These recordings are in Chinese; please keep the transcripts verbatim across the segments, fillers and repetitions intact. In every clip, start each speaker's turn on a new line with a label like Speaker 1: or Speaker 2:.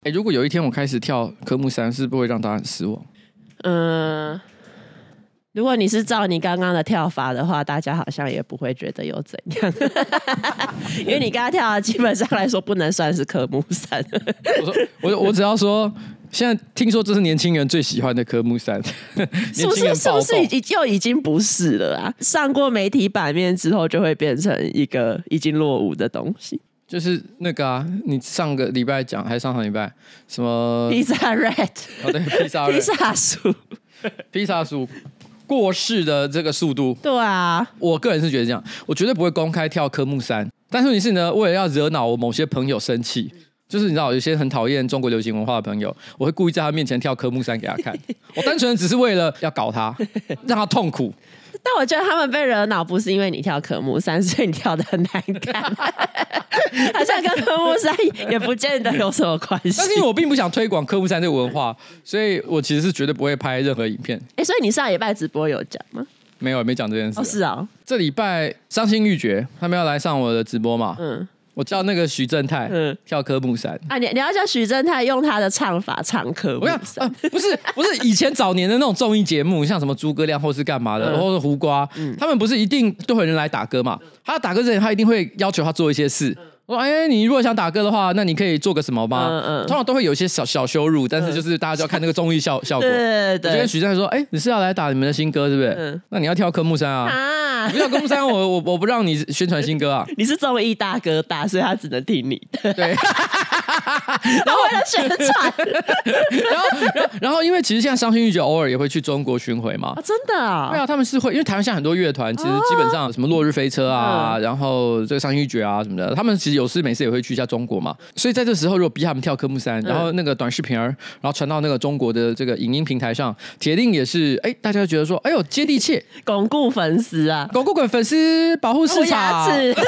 Speaker 1: 哎，如果有一天我开始跳科目三，是不是会让大家很失望？
Speaker 2: 嗯，如果你是照你刚刚的跳法的话，大家好像也不会觉得有怎样，因为你刚刚跳的基本上来说不能算是科目三。
Speaker 1: 我说我我只要说，现在听说这是年轻人最喜欢的科目三，
Speaker 2: 是不是？是不是已经就已经不是了啊？上过媒体版面之后，就会变成一个已经落伍的东西。
Speaker 1: 就是那个啊，你上个礼拜讲还是上上礼拜什么
Speaker 2: 披萨 red？
Speaker 1: 哦对，披萨 red，
Speaker 2: 披萨鼠，
Speaker 1: 披萨鼠过世的这个速度，
Speaker 2: 对啊，
Speaker 1: 我个人是觉得这样，我绝对不会公开跳科目三。但是问题是呢，为了要惹恼我某些朋友生气，就是你知道有些很讨厌中国流行文化的朋友，我会故意在他面前跳科目三给他看。我单纯只是为了要搞他，让他痛苦。
Speaker 2: 但我觉得他们被惹恼不是因为你跳科目三，所以你跳得很难看，好像跟科目三也不见得有什么关系。
Speaker 1: 但是因为我并不想推广科目三这个文化，所以我其实是绝对不会拍任何影片。
Speaker 2: 哎、欸，所以你上礼拜直播有讲吗？
Speaker 1: 没有，没讲这件事。
Speaker 2: 哦，是啊。
Speaker 1: 这礼拜伤心欲绝，他们要来上我的直播嘛？嗯。我叫那个许正泰、嗯、跳科目三
Speaker 2: 啊，你你要叫许正泰用他的唱法唱科目三、
Speaker 1: 啊，不是不是以前早年的那种综艺节目，像什么诸葛亮或是干嘛的，嗯、或者胡瓜、嗯，他们不是一定都会有人来打歌嘛？他打歌之前，他一定会要求他做一些事。嗯我说：“哎，你如果想打歌的话，那你可以做个什么吗？”嗯嗯，通常都会有一些小小羞辱，但是就是大家就要看那个综艺效效果。对对对。我就跟许正泰说：“哎，你是要来打你们的新歌，对不对？嗯、那你要跳科目三啊！啊你不跳科目三，我我我不让你宣传新歌啊！
Speaker 2: 你是综艺大哥大，所以他只能听你的。对。
Speaker 1: 然后
Speaker 2: 为了宣传，
Speaker 1: 然后然后然后因为其实现在伤心欲绝偶尔也会去中国巡回嘛。
Speaker 2: 啊，真的啊？
Speaker 1: 对啊，他们是会，因为台湾现在很多乐团，其实基本上什么落日飞车啊，嗯、然后这个伤心欲绝啊什么的，他们其实有事没事也会去。在中国嘛，所以在这时候，如果逼他们跳科目三，然后那个短视频儿，然后传到那个中国的这个影音平台上，铁定也是哎，大家觉得说，哎呦接地气，
Speaker 2: 巩固粉丝啊，
Speaker 1: 巩固粉丝，保护市场。啊，好久以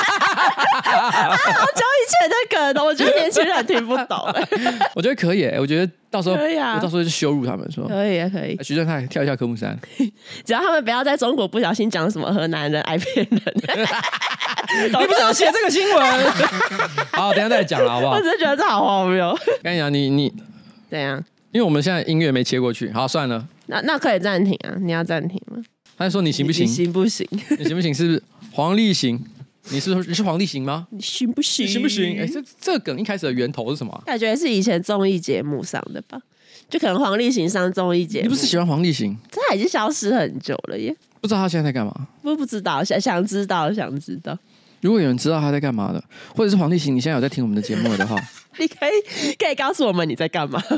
Speaker 2: 前的梗，我觉得年轻人听不懂。
Speaker 1: 我觉得可以，我觉得到时候
Speaker 2: 可以啊，
Speaker 1: 我到时候就羞辱他们说，
Speaker 2: 可以啊，可以。
Speaker 1: 徐正泰跳一下科目三，
Speaker 2: 只要他们不要在中国不小心讲什么河南人爱骗人。
Speaker 1: 你不是要写这个新闻？好，等一下再讲了，好不好？
Speaker 2: 我只是觉得这好荒谬。
Speaker 1: 跟你讲，你你
Speaker 2: 怎样？
Speaker 1: 因为我们现在音乐没切过去，好，算了。
Speaker 2: 那那可以暂停啊？你要暂停吗？
Speaker 1: 他说你行不行？
Speaker 2: 你行不行？
Speaker 1: 你行不行？是不是黄立行？你是你是黄立行吗？
Speaker 2: 你行不行？
Speaker 1: 你行不行？哎，这这个梗一开始的源头是什么、啊？
Speaker 2: 感觉是以前综艺节目上的吧？就可能黄立行上综艺节目。
Speaker 1: 你不是喜欢黄立行？
Speaker 2: 他已经消失很久了耶。
Speaker 1: 不知道他现在在干嘛？
Speaker 2: 不不知道，想想知道，想知道。
Speaker 1: 如果有人知道他在干嘛的，或者是黄立行，你现在有在听我们的节目的话，
Speaker 2: 你可以可以告诉我们你在干嘛，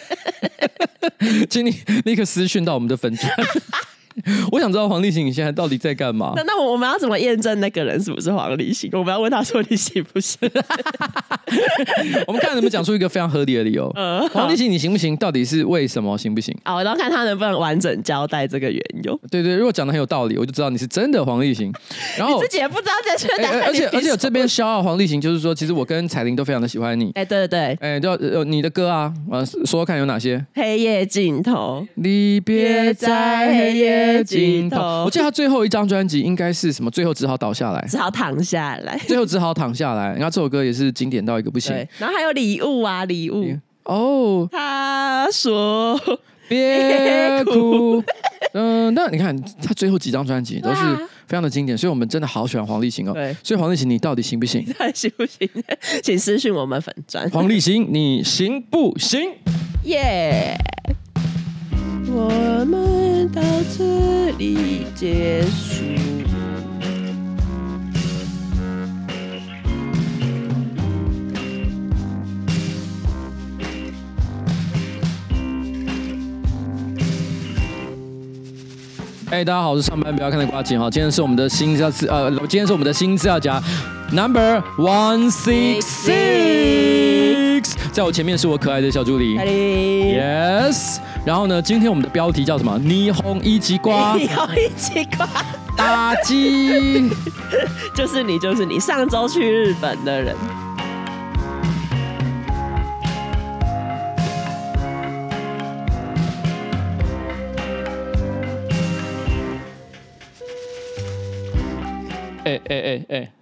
Speaker 1: 请你立刻私讯到我们的粉专。我想知道黄立行你现在到底在干嘛？
Speaker 2: 那那我们要怎么验证那个人是不是黄立行？我们要问他说你行不行？
Speaker 1: 我们看能不能讲出一个非常合理的理由。呃、黄立行你行不行？到底是为什么行不行？
Speaker 2: 啊，我要看他能不能完整交代这个缘由。
Speaker 1: 对对，如果讲的很有道理，我就知道你是真的黄立行。然后
Speaker 2: 你自己也不知道正确答案、欸。
Speaker 1: 而且而且这边消耗黄立行，就是说，其实我跟彩玲都非常的喜欢你。
Speaker 2: 哎、欸，对对对，
Speaker 1: 哎、欸，就呃你的歌啊，呃，说说看有哪些？
Speaker 2: 黑夜尽头，
Speaker 1: 离别在黑夜尽头。我记得他最后一张专辑应该是什么？最后只好倒下来，
Speaker 2: 只好躺下来，
Speaker 1: 最后只好躺下来。然后这首歌也是经典到一个不行。
Speaker 2: 然后还有礼物啊，礼物
Speaker 1: 哦。
Speaker 2: 他说
Speaker 1: 别哭。嗯，那你看他最后几张专辑都是非常的经典，所以我们真的好喜欢黄立行哦。对，所以黄立行你到底行不行？
Speaker 2: 到底行不行？请私讯我们粉专。
Speaker 1: 黄立行你行不行？
Speaker 2: 耶、yeah ！我们到这里结束。
Speaker 1: 哎、欸，大家好，我是上班不要看的瓜姐哈。今天是我们的新资料呃，今天是我们的新资料夹 number one six six， 在我前面是我可爱的小助理 ，yes。然后呢，今天我们的标题叫什么？霓虹一级瓜，
Speaker 2: 霓虹一级瓜，
Speaker 1: 打击，
Speaker 2: 就是你，就是你，上周去日本的人。
Speaker 1: 哎哎哎哎，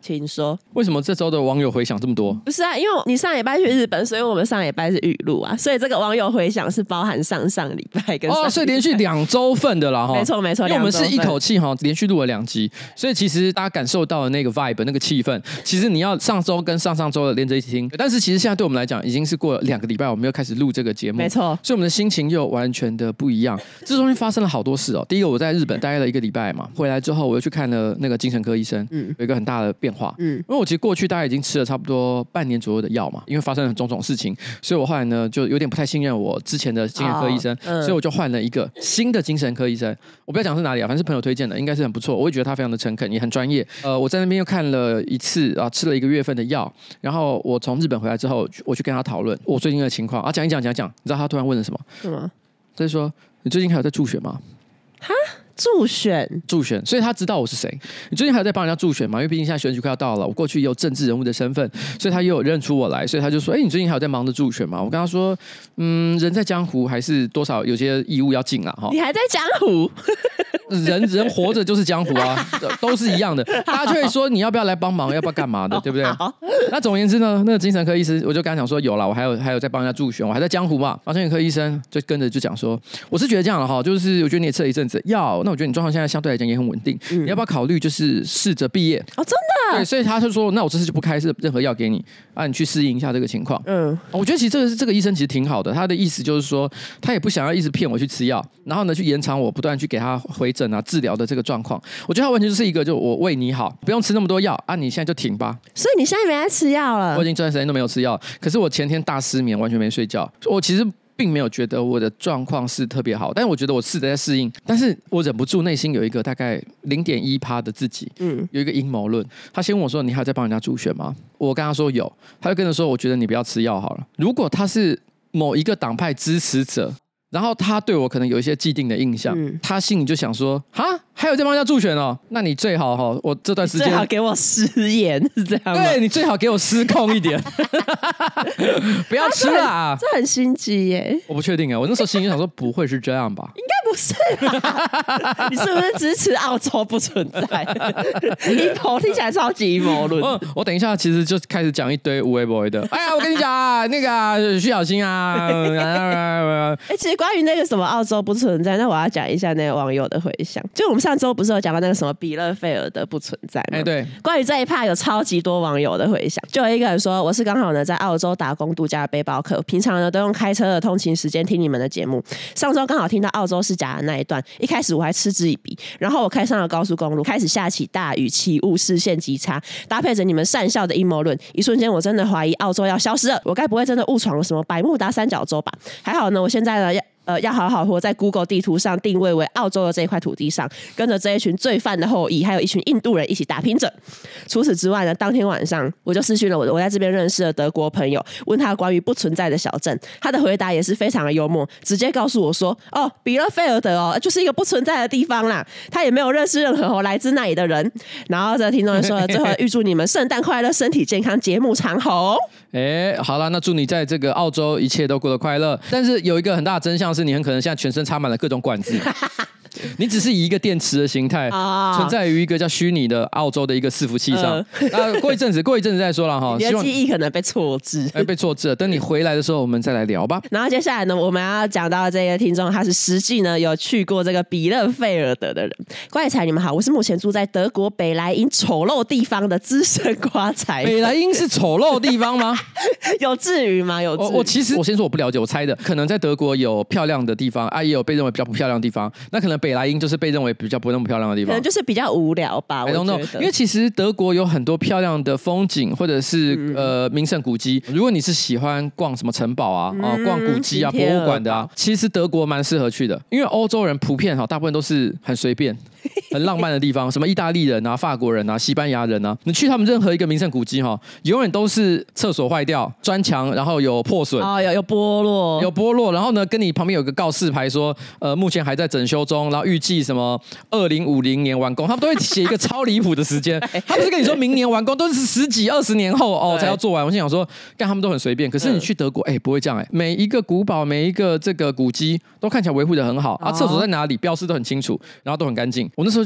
Speaker 2: 请说。
Speaker 1: 为什么这周的网友回响这么多？
Speaker 2: 不是啊，因为你上礼拜去日本，所以我们上礼拜是语录啊，所以这个网友回响是包含上上礼拜跟上礼拜哦，
Speaker 1: 所以连续两周份的啦哈。
Speaker 2: 没错没错，
Speaker 1: 因为我们是一口气哈连续录了两集，所以其实大家感受到的那个 vibe 那个气氛，其实你要上周跟上上周的连着一起听。但是其实现在对我们来讲，已经是过了两个礼拜，我们又开始录这个节目，
Speaker 2: 没错，
Speaker 1: 所以我们的心情又完全的不一样。这中间发生了好多事哦。第一个，我在日本待了一个礼拜嘛，回来之后我又去看了那个精神科医生，嗯，有一个很大的变化，嗯，因为我其实过去大概已经吃了差不多半年左右的药嘛，因为发生了种种事情，所以我后来呢就有点不太信任我之前的精神科医生，哦嗯、所以我就换了一个新的精神科医生。我不要讲是哪里啊，反正是朋友推荐的，应该是很不错，我也觉得他非常的诚恳，也很专业。呃，我在那边又看了一次啊，吃了一个月份的药，然后我从日本回来之后，我去跟他讨论我最近的情况啊，讲一讲讲讲，你知道他突然问了什么？什么？就是说你最近还有在助选吗？
Speaker 2: 哈？助选，
Speaker 1: 助选，所以他知道我是谁。你最近还有在帮人家助选吗？因为毕竟现在选举快要到了，我过去也有政治人物的身份，所以他也有认出我来，所以他就说：“哎、欸，你最近还有在忙着助选吗？”我跟他说：“嗯，人在江湖，还是多少有些义务要尽啦。”哈，
Speaker 2: 你还在江湖？
Speaker 1: 人人活着就是江湖啊，都是一样的。大家就会说你要不要来帮忙，要不要干嘛的，对不对？那总而言之呢，那个精神科医师我就跟他讲说有啦，我还有还有在帮人家助选，我还在江湖嘛。然后精神科医生就跟着就讲说，我是觉得这样了哈，就是我觉得你也吃了一阵子药，那我觉得你状况现在相对来讲也很稳定，嗯、你要不要考虑就是试着毕业？
Speaker 2: 哦，真的？
Speaker 1: 对，所以他就说，那我这次就不开任何药给你啊，你去适应一下这个情况。嗯，我觉得其实这个这个医生其实挺好的，他的意思就是说，他也不想要一直骗我去吃药，然后呢去延长我不断去给他回诊啊治疗的这个状况。我觉得他完全就是一个就我为你好，不用吃那么多药啊，你现在就停吧。
Speaker 2: 所以你现在没在吃药了？
Speaker 1: 我已经这段时间都没有吃药，可是我前天大失眠，完全没睡觉。我其实并没有觉得我的状况是特别好，但是我觉得我试着在适应，但是我忍不住内心有一个大概 零点一趴 的自己，嗯，有一个阴谋论。他先问我说：“你还有在帮人家助选吗？”我跟他说有，他就跟着说：“我觉得你不要吃药好了。”如果他是某一个党派支持者，然后他对我可能有一些既定的印象，嗯、他心里就想说：“哈，还有在帮人家助选哦，那你最好哈，我这段时间
Speaker 2: 最好给我失言，是这样吗？
Speaker 1: 对，你最好给我失控一点，不要吃啦。
Speaker 2: 这很心机耶。
Speaker 1: 我不确定啊，我那时候心里想说不会是这样吧？
Speaker 2: 应该不是吧？你是不是支持澳洲不存在？阴谋听起来超级阴谋论。
Speaker 1: 我我等一下其实就开始讲一堆无微不微的。哎呀，我跟你讲啊，那个、啊、徐小新啊，
Speaker 2: 哎、欸，其实关于那个什么澳洲不存在，那我要讲一下那个网友的回响。就我们上周不是有讲到那个什么比勒费尔的不存在吗？
Speaker 1: 哎、欸，对。
Speaker 2: 关于这一趴有超级多网友的回响，就有一个人说，我是刚好呢在澳洲打工度假的背包客，平常呢都用开车的通勤时间听你们的节目。上周刚好听到澳洲是假的那一段，一开始我还嗤之以鼻，然后我开上了高速公路，开始下起大雨，起雾，视线极差，搭配着你们善笑的阴谋论，一瞬间我真的怀疑澳洲要消失了，我该不会真的误闯了什么百慕达三角洲吧？还好呢，我现在呢要。呃，要好好活在 Google 地图上定位为澳洲的这一块土地上，跟着这一群罪犯的后裔，还有一群印度人一起打拼着。除此之外呢，当天晚上我就私讯了我我在这边认识的德国朋友，问他关于不存在的小镇，他的回答也是非常的幽默，直接告诉我说：“哦，比勒费尔德哦，就是一个不存在的地方啦。”他也没有认识任何哦来自那里的人。然后这个听众就说了：“最后预祝你们圣诞快乐，身体健康，节目长红。”
Speaker 1: 哎，好了，那祝你在这个澳洲一切都过得快乐。但是有一个很大的真相是，你很可能现在全身插满了各种管子。你只是以一个电池的形态、哦、存在于一个叫虚拟的澳洲的一个伺服器上。那、呃、过一阵子，过一阵子再说了哈。
Speaker 2: 你的记忆可能被错置，
Speaker 1: 哎，被错置了。等你回来的时候，我们再来聊吧。
Speaker 2: 然后接下来呢，我们要讲到这个听众，他是实际呢有去过这个比勒费尔德的人。怪才，你们好，我是目前住在德国北莱茵丑陋地方的资深瓜才。
Speaker 1: 北莱茵是丑陋地方吗？
Speaker 2: 有至于吗？有至于。
Speaker 1: 我, 我其实我先说我不了解，我猜的，可能在德国有漂亮的地方啊，也有被认为比较不漂亮的地方。那可能北莱茵就是被认为比较不那么漂亮的地方，
Speaker 2: 可能就是比较无聊吧。我觉得，
Speaker 1: 因为其实德国有很多漂亮的风景，或者是、嗯、呃名胜古迹。如果你是喜欢逛什么城堡啊、嗯、啊逛古迹啊、博物馆的啊，其实德国蛮适合去的。因为欧洲人普遍哈，大部分都是很随便。很浪漫的地方，什么意大利人啊、法国人啊、西班牙人啊，你去他们任何一个名胜古迹哈，永远都是厕所坏掉、砖墙然后有破损
Speaker 2: 啊、哦，有有剥落，
Speaker 1: 有剥落，然后呢，跟你旁边有个告示牌说，呃，目前还在整修中，然后预计什么二零五零年完工，他们都会写一个超离谱的时间，他不是跟你说明年完工，都是十几二十年后哦才要做完。我心想说，干他们都很随便，可是你去德国，哎、欸，不会这样哎、欸，每一个古堡、每一个这个古迹都看起来维护的很好啊，厕所在哪里标示都很清楚，然后都很干净。我那时候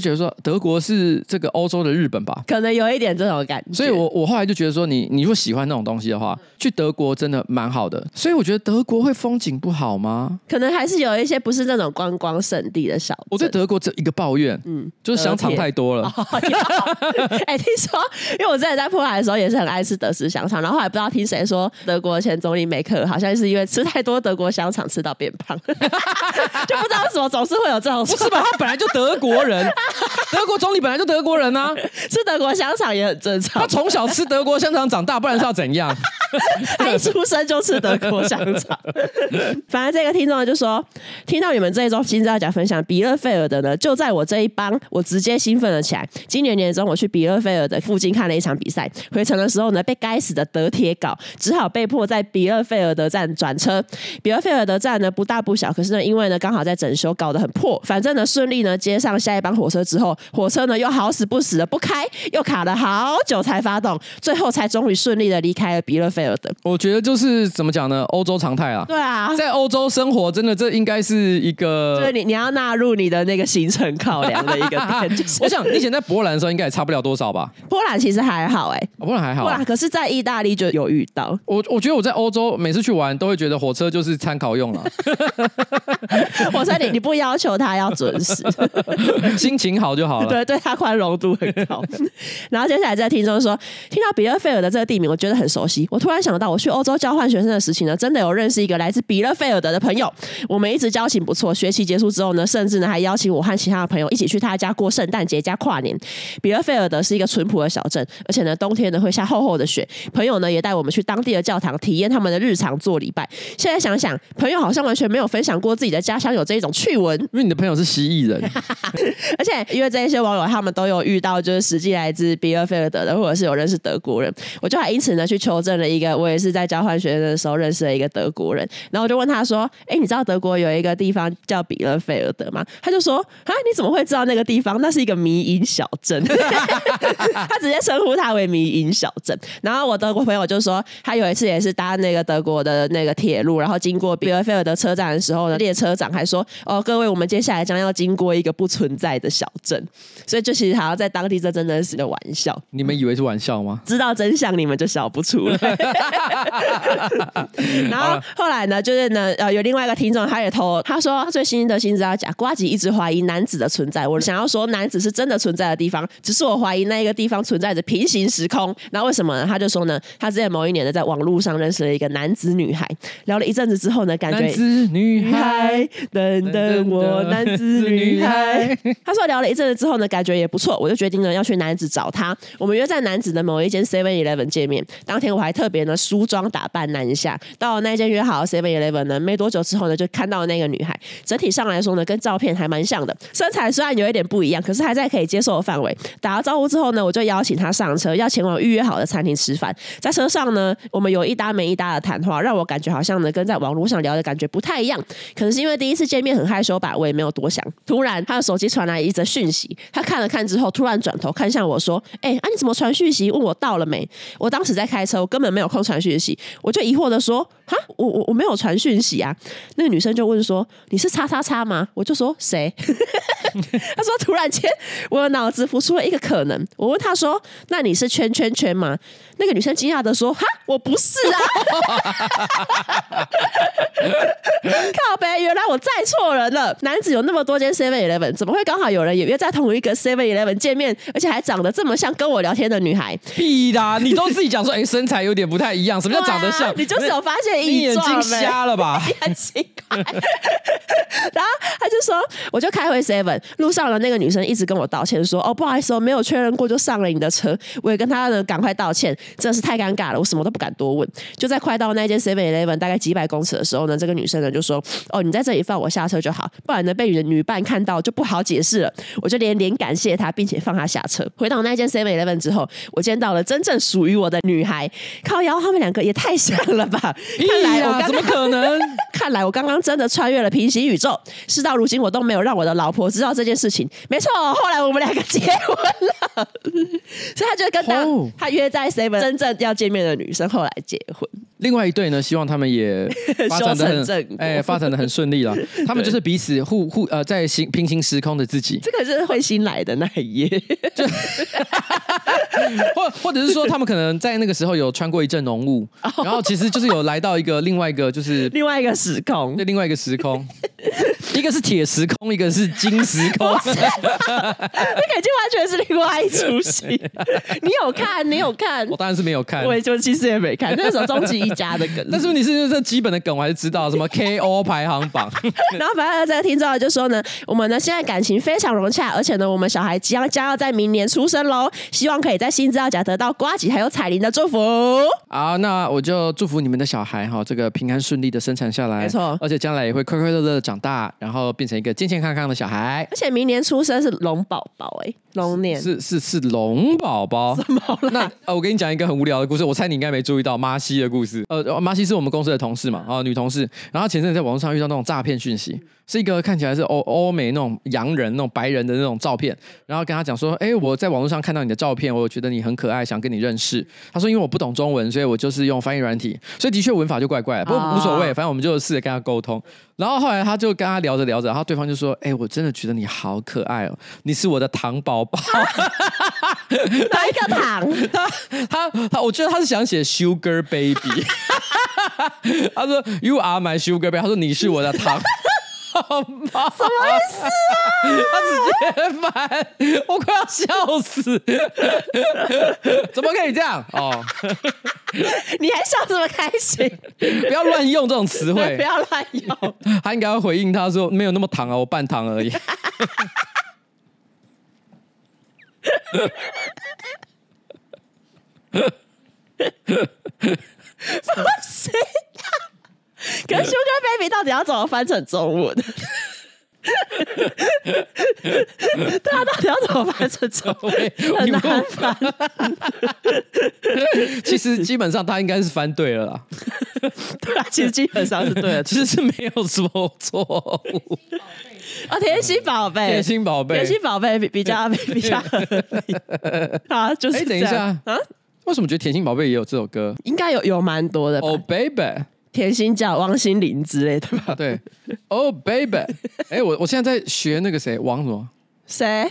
Speaker 1: 觉得说德国是这个欧洲的日本吧，
Speaker 2: 可能有一点这种感觉。
Speaker 1: 所以我我后来就觉得说你你如果喜欢那种东西的话，去德国真的蛮好的。所以我觉得德国会风景不好吗？
Speaker 2: 可能还是有一些不是那种观光胜地的小镇。
Speaker 1: 我对德国只有一个抱怨，嗯，就是香肠太多了。
Speaker 2: 哎、欸，听说因为我之前在波兰的时候也是很爱吃德式香肠，然后后来不知道听谁说德国前总理梅克尔好像是因为吃太多德国香肠吃到变胖，就不知道为什么总是会有这种说法。
Speaker 1: 不是吧？他本来就德国人，德国总理本来就德国人啊，
Speaker 2: 吃德国香肠也很正常。
Speaker 1: 他从小吃德国香肠长大，不然是要怎样？
Speaker 2: 他一出生就吃德国香肠。反正这个听众就说，听到你们这一周新资料夹分享比勒费尔德呢，就在我这一帮，我直接兴奋了起来。今年年中我去比勒费尔德附近看了一场比赛，回程的时候呢，被该死的德铁搞，只好被迫在比勒费尔德站转车。比勒费尔德站呢不大不小，可是呢因为呢刚好在整修，搞得很破。反正呢顺利呢接上下一班火车之后，火车呢又好死不死的不开，又卡了好久才发动，最后才终于顺利的离开了比勒费尔德。
Speaker 1: 我觉得就是怎么讲呢，欧洲常态啊。
Speaker 2: 对啊，
Speaker 1: 在欧洲生活真的这应该是一个，
Speaker 2: 就是你你要纳入你的那个行程考量的一个点。就是、
Speaker 1: 我想你以前在波兰的时候应该也差不了多少吧？
Speaker 2: 波兰其实还好哎、欸
Speaker 1: 哦，波兰还好、啊。
Speaker 2: 波兰可是在意大利就有遇到。
Speaker 1: 我我觉得我在欧洲每次去玩都会觉得火车就是参考用了。
Speaker 2: 火车你你不要求他要准时，
Speaker 1: 心情好就好了。
Speaker 2: 对，对他宽容度很高。然后接下来这个听众说，听到比勒费尔的这个地名，我觉得很熟悉。我突然想到，我去欧洲交换学生的时期呢，真的有认识一个来自比勒费尔德的朋友，我们一直交情不错。学期结束之后呢，甚至呢还邀请我和其他的朋友一起去他家过圣诞节加跨年。比勒费尔德是一个淳朴的小镇，而且呢冬天呢会下厚厚的雪。朋友呢也带我们去当地的教堂体验他们的日常做礼拜。现在想想，朋友好像完全没有分享过自己的家乡有这一种趣闻，
Speaker 1: 因为你的朋友是蜥蜴人。
Speaker 2: 而且因为这一些网友他们都有遇到就是实际来自比勒费尔德的，或者是有认识德国人，我就还因此呢去求证了一个我也是在交换学生的时候认识了一个德国人，然后我就问他说，哎，你知道德国有一个地方叫比勒费尔德吗？他就说，啊，你怎么会知道那个地方？那是一个迷因小镇。他直接称呼它为迷因小镇。然后我德国朋友就说，他有一次也是搭那个德国的那个铁路，然后经过比勒费尔德车站的时候呢，列车长还说，哦，各位，我们接下来将要经过一个不存在的小镇。所以就其实好像在当地这真的是个玩笑。
Speaker 1: 你们以为是玩笑吗？
Speaker 2: 知道真相你们就笑不出来。然后后来呢，就是呢，呃，有另外一个听众他也投，他说最新的新资料夹，呱吉一直怀疑男子的存在。我想要说男子是真的存在的地方，只是我怀疑那一个地方存在着平行时空。然后为什么呢？他就说呢，他之前某一年呢，在网络上认识了一个男子女孩，聊了一阵子之后呢，感觉
Speaker 1: 男子女孩，
Speaker 2: 等等我，男子女孩。他说聊了一阵子之后呢，感觉也不错，我就决定呢要去男子找他。我们约在男子的某一间 seven eleven 见面。当天我还特别呢梳妆打扮南下，到了那间约好的 seven eleven 呢，没多久之后呢，就看到那个女孩。整体上来说呢，跟照片还蛮像的，身材虽然有一点不一样，可是还在可以接受的范围。打了招呼之后呢，我就邀请她上车，要前往预约好的餐厅吃饭。在车上呢，我们有一搭没一搭的谈话，让我感觉好像呢跟在网络上聊的感觉不太一样。可能是因为第一次见面很害羞吧，我也没有多想。突然他的手机传来一则讯息，他看了看之后，突然转头看向我说：“哎、欸，啊你怎么传讯息？问我到了没？”我当时在开车，我根本没有空传讯息，我就疑惑的说：“哈，我我我没有传讯息啊。”那个女生就问说：“你是叉叉叉吗？”我就说：“谁？”他说：“突然间，我的脑子浮出了一个可能。”我问他说：“那你是圈圈圈吗？”那个女生惊讶的说：“哈，我不是啊！”靠北，原来我载错人了。男子有那么多间 seven eleven， 怎么会刚好有人也约在同一个 seven eleven 见面，而且还长得这么像跟我聊天的女孩？
Speaker 1: 屁啦！你都自己讲说，哎、欸，身材有点不太一样，什么叫长得像？
Speaker 2: 啊、你就是有发现异状，
Speaker 1: 你眼睛瞎了吧？
Speaker 2: 你很奇怪。然后他就说，我就开回 seven， 路上的那个女生一直跟我道歉说，哦，不好意思，我没有确认过就上了你的车。我也跟她呢赶快道歉，真的是太尴尬了，我什么都不敢多问。就在快到那间 seven eleven 大概几百公尺的时候呢，这个女生呢就说，哦，你在这里放我下车就好，不然呢被你的女伴看到就不好解释了。我就连连感谢她，并且放她下车。回到那间 seven eleven 之后，我见到了真正属于我的女孩。靠腰，他们两个也太像了吧？看来我刚刚
Speaker 1: 怎么可能？
Speaker 2: 看来我刚刚真的穿越了平行宇宙。事到如今，我都没有让我的老婆知道这件事情。没错，后来我们两个结婚了，所以他就跟他、oh. 他约在 seven 真正要见面的女生后来结婚。
Speaker 1: 另外一对呢，希望他们也发展的很哎、欸，发展的很顺利了。他们就是彼此互互呃，在新平行时空的自己。
Speaker 2: 这个是会新来的那一页，就
Speaker 1: 或或者是说，他们可能在那个时候有穿过一阵浓雾，然后其实就是有来到一个另外一个就是
Speaker 2: 另外一个时空，
Speaker 1: 对，另外一个时空，一个是铁时空，一个是金时空。
Speaker 2: 那个已经完全是另外一出戏。你有看？你有看？
Speaker 1: 我当然是没有看，
Speaker 2: 我就其实也没看。那时候终极一家的梗，
Speaker 1: 但是你是这基本的梗我还是知道，什么 K O 排行榜。
Speaker 2: 然后反正这个听众就说呢，我们呢现在感情非常融洽，而且呢我们小孩即将将要在明年出生喽，希望可以在新资料夹得到呱吉还有彩铃的祝福。
Speaker 1: 好，那我就祝福你们的小孩哈，这个平安顺利的生产下来，
Speaker 2: 没错，
Speaker 1: 而且将来也会快快乐乐的长大，然后变成一个健健康康的小孩。
Speaker 2: 而且明年出生是龙宝宝哎，龙年
Speaker 1: 是是是龙宝宝。
Speaker 2: 什么？
Speaker 1: 那呃，我跟你讲一个很无聊的故事，我猜你应该没注意到麻西的故事。呃，麻西是我们公司的同事嘛，啊，女同事。然后前阵子在网络上遇到那种诈骗讯息，是一个看起来是欧欧美那种洋人、那种白人的那种照片，然后跟他讲说，哎，我在网络上看到你的照片，我觉得你很可爱，想跟你认识。他说，因为我不懂中文，所以我就是用翻译软体，所以的确文法就怪怪的，不过无所谓，反正我们就试着跟他沟通。然后后来他就跟他聊着聊着，然后对方就说，哎，我真的觉得你好可爱哦，你是我的糖宝宝。
Speaker 2: 哪一个糖？
Speaker 1: 他他他，我觉得他是想写 Sugar Baby。他说 You are my Sugar Baby。他说你是我的糖宝宝。
Speaker 2: 什么意思啊？
Speaker 1: 他直接翻，我快要笑死。怎么可以这样？哦，
Speaker 2: 你还笑这么开心？
Speaker 1: 不要乱用这种词汇，
Speaker 2: 不要乱用。
Speaker 1: 他应该要回应他说没有那么糖啊，我半糖而已。
Speaker 2: 什么谁啊？可是 Sugar Baby 到底要怎么翻成中文？对啊，到底要怎么翻成中文？很难翻。
Speaker 1: 其实基本上他应该是翻对了啦。
Speaker 2: 对啊，其实基本上是对的，
Speaker 1: 其实是没有什么错误。
Speaker 2: 啊，甜心宝贝，
Speaker 1: 甜心宝贝，
Speaker 2: 甜心宝贝比比较比较合理。好，就是
Speaker 1: 哎，等一下啊，为什么觉得甜心宝贝也有这首歌？
Speaker 2: 应该有有蛮多的吧。
Speaker 1: Oh baby，
Speaker 2: 甜心叫汪心凌之类的吧？
Speaker 1: 对 ，Oh baby， 哎，我我现在在学那个谁，王什么？
Speaker 2: 谁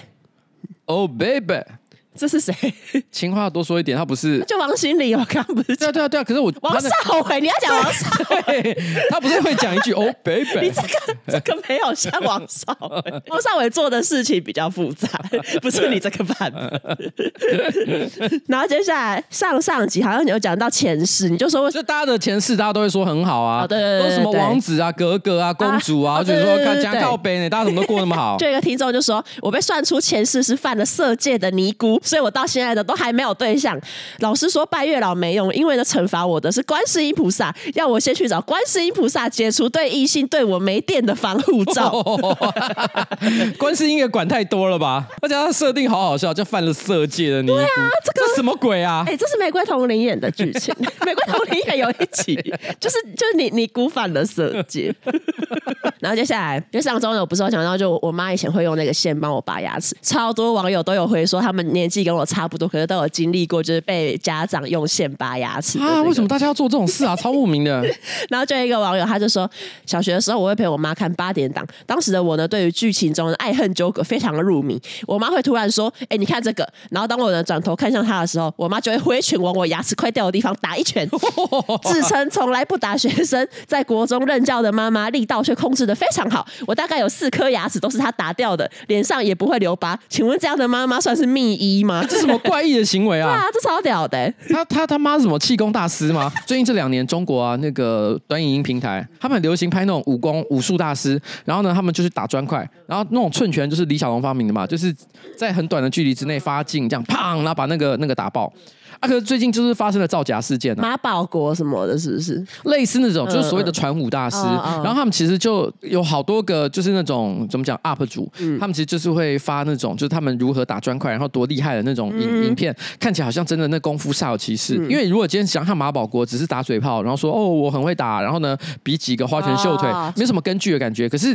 Speaker 1: ？Oh baby。
Speaker 2: 这是谁？
Speaker 1: 情话多说一点，他不是
Speaker 2: 就王心凌，我刚不是
Speaker 1: 对啊对啊对啊，可是我
Speaker 2: 王少伟，你要讲王少伟，
Speaker 1: 他不是会讲一句 Oh baby，
Speaker 2: 你这个这个没有像王少伟，王少伟做的事情比较复杂，不是你这个版本。然后接下来上上集好像你有讲到前世，你就说
Speaker 1: 就大家的前世大家都会说很好啊，
Speaker 2: 哦、对对对对
Speaker 1: 都是什么王子啊、格格啊、公主啊，就是说看加靠背呢，大家怎么都过那么好。
Speaker 2: 就有一个听众就说，我被算出前世是犯了色戒的尼姑。所以我到现在的都还没有对象。老师说拜月老没用，因为呢惩罚我的是观世音菩萨，要我先去找观世音菩萨解除对异性对我没电的防护罩。
Speaker 1: 哦、观世音也管太多了吧？而且他设定好好笑，就犯了色戒的尼姑。对啊，这个这什么鬼啊？
Speaker 2: 哎、欸，这是玫瑰童林演的剧情。玫瑰童林也有一集，就是就是你你姑犯了色戒。然后接下来，就上周呢，我不是有讲到，就我妈以前会用那个线帮我拔牙齿，超多网友都有回说，他们年纪跟我差不多，可是都有经历过，就是被家长用线拔牙齿、那個、
Speaker 1: 啊！为什么大家要做这种事啊？超莫名的。
Speaker 2: 然后就有一个网友他就说，小学的时候我会陪我妈看八点档，当时的我呢，对于剧情中的爱恨纠葛非常的入迷。我妈会突然说：“哎、欸，你看这个。”然后当我呢转头看向她的时候，我妈就会挥拳往我牙齿快掉的地方打一拳，自称从来不打学生，在国中任教的妈妈力道却控制得非常好。我大概有四颗牙齿都是她打掉的，脸上也不会留疤。请问这样的妈妈算是密医吗？
Speaker 1: 这什么怪异的行为啊？
Speaker 2: 对啊，这超屌的、欸。
Speaker 1: 他他他妈是什么气功大师吗？最近这两年，中国啊那个短影音平台，他们很流行拍那种武功武术大师，然后呢，他们就是打砖块，然后那种寸拳就是李小龙发明的嘛，就是在很短的距离之内发劲，这样砰，然后把那个那个打爆。啊，可是最近就是发生了造假事件啊，
Speaker 2: 马保国什么的，是不是
Speaker 1: 类似那种，就是所谓的传武大师、嗯嗯。然后他们其实就有好多个，就是那种怎么讲 U P 主、嗯，他们其实就是会发那种，就是他们如何打砖块，然后多厉害的那种影、嗯、影片，看起来好像真的那功夫煞有其事、嗯。因为如果今天想像马保国只是打嘴炮，然后说哦我很会打，然后呢比几个花拳绣腿，哦、没什么根据的感觉。可是你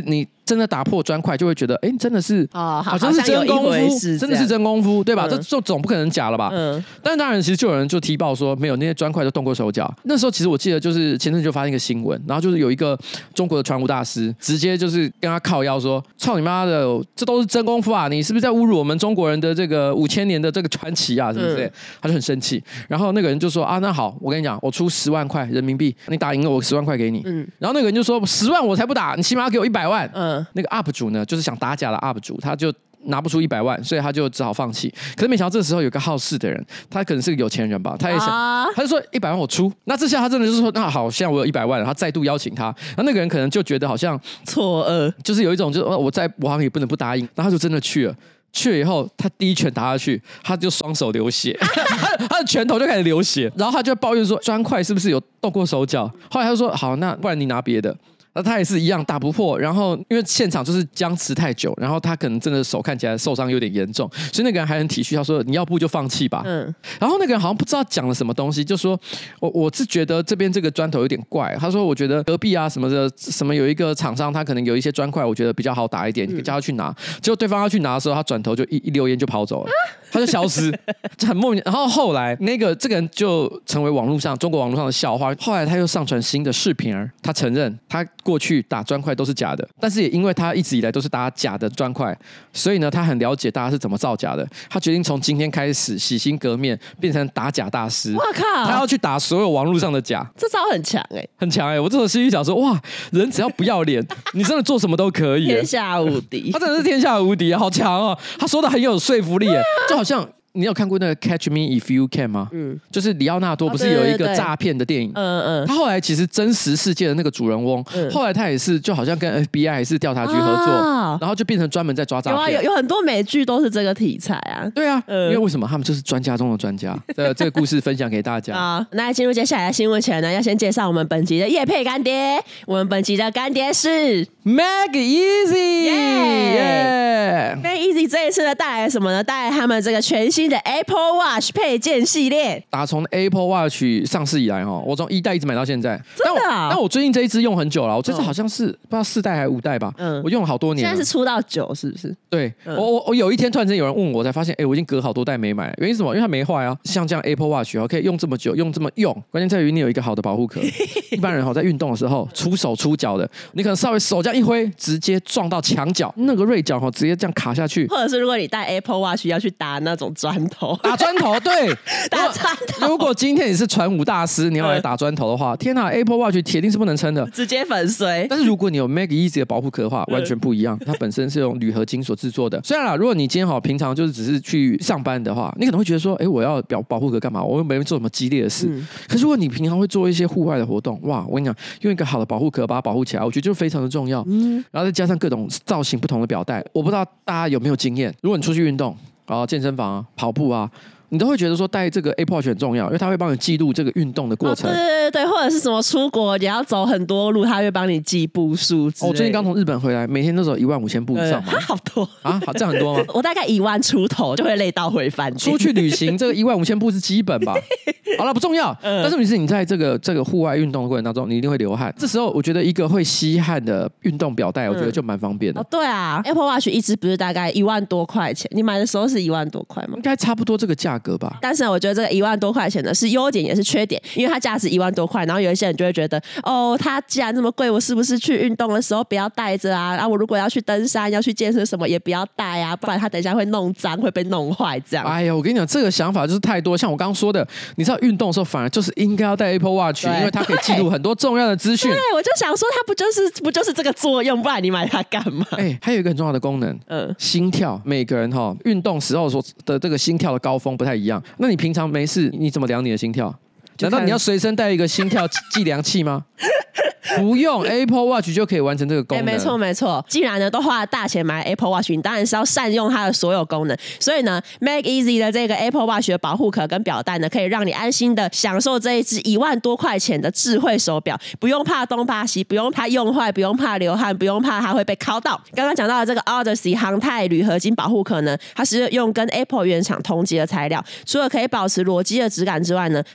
Speaker 1: 真的打破砖块，就会觉得哎，真的是
Speaker 2: 哦，
Speaker 1: 好像是真功夫，真的是真功夫，对吧？
Speaker 2: 嗯、
Speaker 1: 这这总不可能假了吧？嗯。但当然，其实就有人就踢爆说，没有那些砖块都动过手脚。那时候其实我记得就是前阵就发生一个新闻，然后就是有一个中国的传武大师直接就是跟他靠腰说：“操你妈的，这都是真功夫啊！你是不是在侮辱我们中国人的这个五千年的这个传奇啊？什么之类？”嗯、他就很生气。然后那个人就说：“啊，那好，我跟你讲，我出十万块人民币，你打赢了我十万块给你。”嗯。然后那个人就说：“十万我才不打，你起码要给我一百万。”嗯。那个 U P 主呢，就是想打假的 U P 主，他就拿不出一百万，所以他就只好放弃。可是没想到这时候有个好事的人，他可能是个有钱人吧，他也想，啊、他就说一百万我出。那这下他真的就是说，那好，现在我有一百万了，他再度邀请他。然后那个人可能就觉得好像
Speaker 2: 错愕，
Speaker 1: 就是有一种就是我在我好像也不能不答应，然后他就真的去了。去了以后，他第一拳打下去，他就双手流血，他的拳头就开始流血，然后他就抱怨说砖块是不是有动过手脚？后来他就说好，那不然你拿别的。那他也是一样打不破，然后因为现场就是僵持太久，然后他可能真的手看起来受伤有点严重，所以那个人还很体恤，他说你要不就放弃吧。嗯，然后那个人好像不知道讲了什么东西，就说我我是觉得这边这个砖头有点怪，他说我觉得隔壁啊什么的什么有一个厂商他可能有一些砖块，我觉得比较好打一点，你叫他去拿。结果对方要去拿的时候，他转头就一一溜烟就跑走了，他就消失，就很莫名。然后后来那个这个人就成为网络上中国网络上的笑话。后来他又上传新的视频儿，他承认他过去打砖块都是假的，但是也因为他一直以来都是打假的砖块，所以呢，他很了解大家是怎么造假的。他决定从今天开始洗心革面，变成打假大师。
Speaker 2: 哇靠！
Speaker 1: 他要去打所有网络上的假，
Speaker 2: 这招很强哎、欸，
Speaker 1: 很强哎、欸！我这时候心里想说，哇，人只要不要脸，你真的做什么都可以、欸，
Speaker 2: 天下无敌。
Speaker 1: 他真的是天下无敌，好强哦！他说的很有说服力、欸，就好像。你有看过那个《Catch Me If You Can》吗？嗯，就是里奥纳多不是有一个诈骗的电影？嗯嗯，他后来其实真实世界的那个主人翁，嗯、后来他也是就好像跟 F B I 还是调查局合作，啊、然后就变成专门在抓诈骗。
Speaker 2: 有啊，有有很多美剧都是这个题材啊。
Speaker 1: 对啊，嗯、因为为什么他们就是专家中的专家？呃，这个故事分享给大家。
Speaker 2: 好，那进入接下来的新闻前呢，要先介绍我们本集的业配干爹。我们本集的干爹是
Speaker 1: Make Easy，
Speaker 2: 耶 ！Make Easy 这一次呢带来什么呢？带来他们这个全新的 Apple Watch 配件系列。
Speaker 1: 打从 Apple Watch 上市以来哈，我从一代一直买到现在。
Speaker 2: 真的啊？
Speaker 1: 但我最近这一支用很久了，我这次好像是、嗯、不知道四代还是五代吧。嗯，我用了好多年了。
Speaker 2: 现在是出到九是不是？
Speaker 1: 对，嗯、我我我有一天突然间有人问我，才发现，哎、欸，我已经隔好多代没买了。原因是什么？因为它没坏啊。像这样 Apple Watch 哦，可以用这么久，用这么用，关键在于你有一个好的保护壳。一般人哈在运动的时候出手出脚的，你可能稍微手这样一挥，直接撞到墙角，那个锐角哈直接这样卡下去。
Speaker 2: 或者是如果你戴 Apple Watch 要去打那种砖头，
Speaker 1: 打砖头，对，
Speaker 2: 打砖头。
Speaker 1: 如果今天你是传武大师，你要来打砖头的话，天哪 ，Apple Watch 铁定是不能撑的，
Speaker 2: 直接粉碎。
Speaker 1: 但是如果你有 Make Easy 的保护壳的话，完全不一样，它本身是用铝合金所制作的。虽然啦，如果你今天好平常就是只是去上班的话，你可能会觉得说，哎，我要保保护壳干嘛？我又没做什么激烈的事。嗯、可是如果你平常会做一些户外的活动，哇，我跟你讲，用一个好的保护壳把它保护起来，我觉得就非常的重要。嗯，然后再加上各种造型不同的表带，我不知道大家有没有经验，如果你出去运动啊、健身房啊、跑步啊。你都会觉得说带这个 Apple Watch 很重要，因为它会帮你记录这个运动的过程。
Speaker 2: 哦、对对对，或者是什么出国也要走很多路，它会帮你记步数之类的。
Speaker 1: 我、哦、最近刚从日本回来，每天都走一万五千步以上嘛。
Speaker 2: 好多
Speaker 1: 啊，好，这样很多吗？
Speaker 2: 我大概一万出头就会累到回饭店。
Speaker 1: 出去旅行，这个一万五千步是基本吧？好了，不重要。嗯、但是你是你在这个这个户外运动的过程当中，你一定会流汗。这时候我觉得一个会吸汗的运动表带，我觉得就蛮方便的。
Speaker 2: 嗯、哦，对啊 ，Apple Watch 一只不是大概一万多块钱？你买的时候是一万多块吗？
Speaker 1: 应该差不多这个价格吧。
Speaker 2: 但是我觉得这个一万多块钱呢是优点也是缺点，因为它价值一万多块，然后有一些人就会觉得，哦，它既然这么贵，我是不是去运动的时候不要带着啊？然后我如果要去登山、要去健身什么也不要带啊，不然它等一下会弄脏，会被弄坏这样。
Speaker 1: 哎呀，我跟你讲，这个想法就是太多。像我刚刚说的，你知道运动的时候反而就是应该要带 Apple Watch， 因为它可以记录很多重要的资讯。
Speaker 2: 对，我就想说它不就是不就是这个作用，不然你买它干嘛？
Speaker 1: 哎，还有一个很重要的功能，嗯，心跳。每个人哈、哦、运动时候所的这个心跳的高峰不太一样。那你平常没事，你怎么量你的心跳？难道你要随身带一个心跳计量器吗？不用 Apple Watch 就可以完成这个功能。
Speaker 2: 欸、没错没错。既然呢都花了大钱买 Apple Watch， 你当然是要善用它的所有功能。所以呢 ，Make Easy 的这个 Apple Watch 的保护壳跟表带呢，可以让你安心的享受这一支一万多块钱的智慧手表，不用怕东怕西，不用怕用坏，不用怕流汗，不用怕它会被敲到。刚刚讲到的这个 Odyssey 航太铝合金保护壳呢，它是用跟 Apple 原厂同级的材料，除了可以保持裸机的质感之外呢，还通过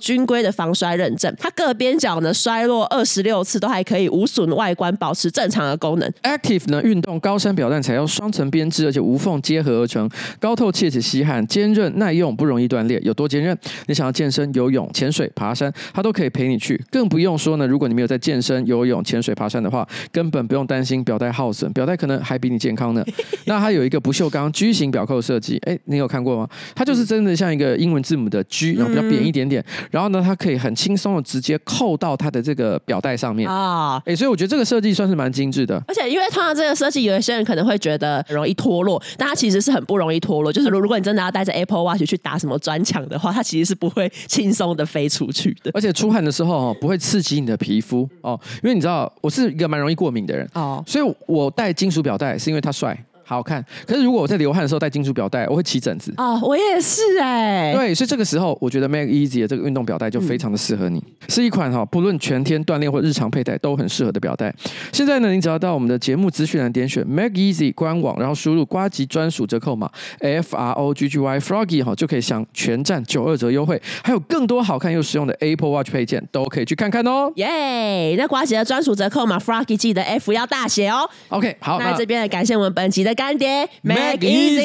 Speaker 2: 军规的防摔认证，它各边角呢摔落二十六次都还可以无损外观，保持正常的功能。
Speaker 1: Active 呢运动高山表带采用双层编织，而且无缝结合而成，高透气且吸汗，坚韧耐用，不容易断裂。有多坚韧？你想要健身、游泳、潜水、爬山，它都可以陪你去。更不用说呢，如果你没有在健身、游泳、潜水、爬山的话，根本不用担心表带耗损，表带可能还比你健康呢。那它有一个不锈钢 G 型表扣设计，哎，你有看过吗？它就是真的像一个英文字母的 G， 然后比较扁一点点，然后呢，它可以很轻松的直接扣到它的这个表带上面啊，哎，所以我觉得这个设计算是蛮精致的。
Speaker 2: 而且因为通常这个设计，有一些人可能会觉得很容易脱落，但它其实是很不容易脱落。就是如果你真的要带着 Apple Watch 去打什么砖墙的话，它其实是不会轻松的飞出去的。
Speaker 1: 而且出汗的时候哦，不会刺激你的皮肤哦，因为你知道我是一个蛮容易过敏的人哦，所以我戴金属表带是因为它帅。好看，可是如果我在流汗的时候戴金属表带，我会起疹子。
Speaker 2: 哦，我也是哎、欸。
Speaker 1: 对，所以这个时候我觉得 Make Easy 的这个运动表带就非常的适合你，嗯、是一款哈，不论全天锻炼或日常佩戴都很适合的表带。现在呢，你只要到我们的节目资讯栏点选 Make Easy 官网，然后输入呱吉专属折扣码 F R O G G Y Froggy 哈，就可以享全站九二折优惠，还有更多好看又实用的 Apple Watch 配件都可以去看看哦。
Speaker 2: 耶、yeah ！那呱吉的专属折扣码 Froggy 记得 F 要大写哦。
Speaker 1: OK， 好，
Speaker 2: 那这边也感谢我们本集的干爹。
Speaker 1: Make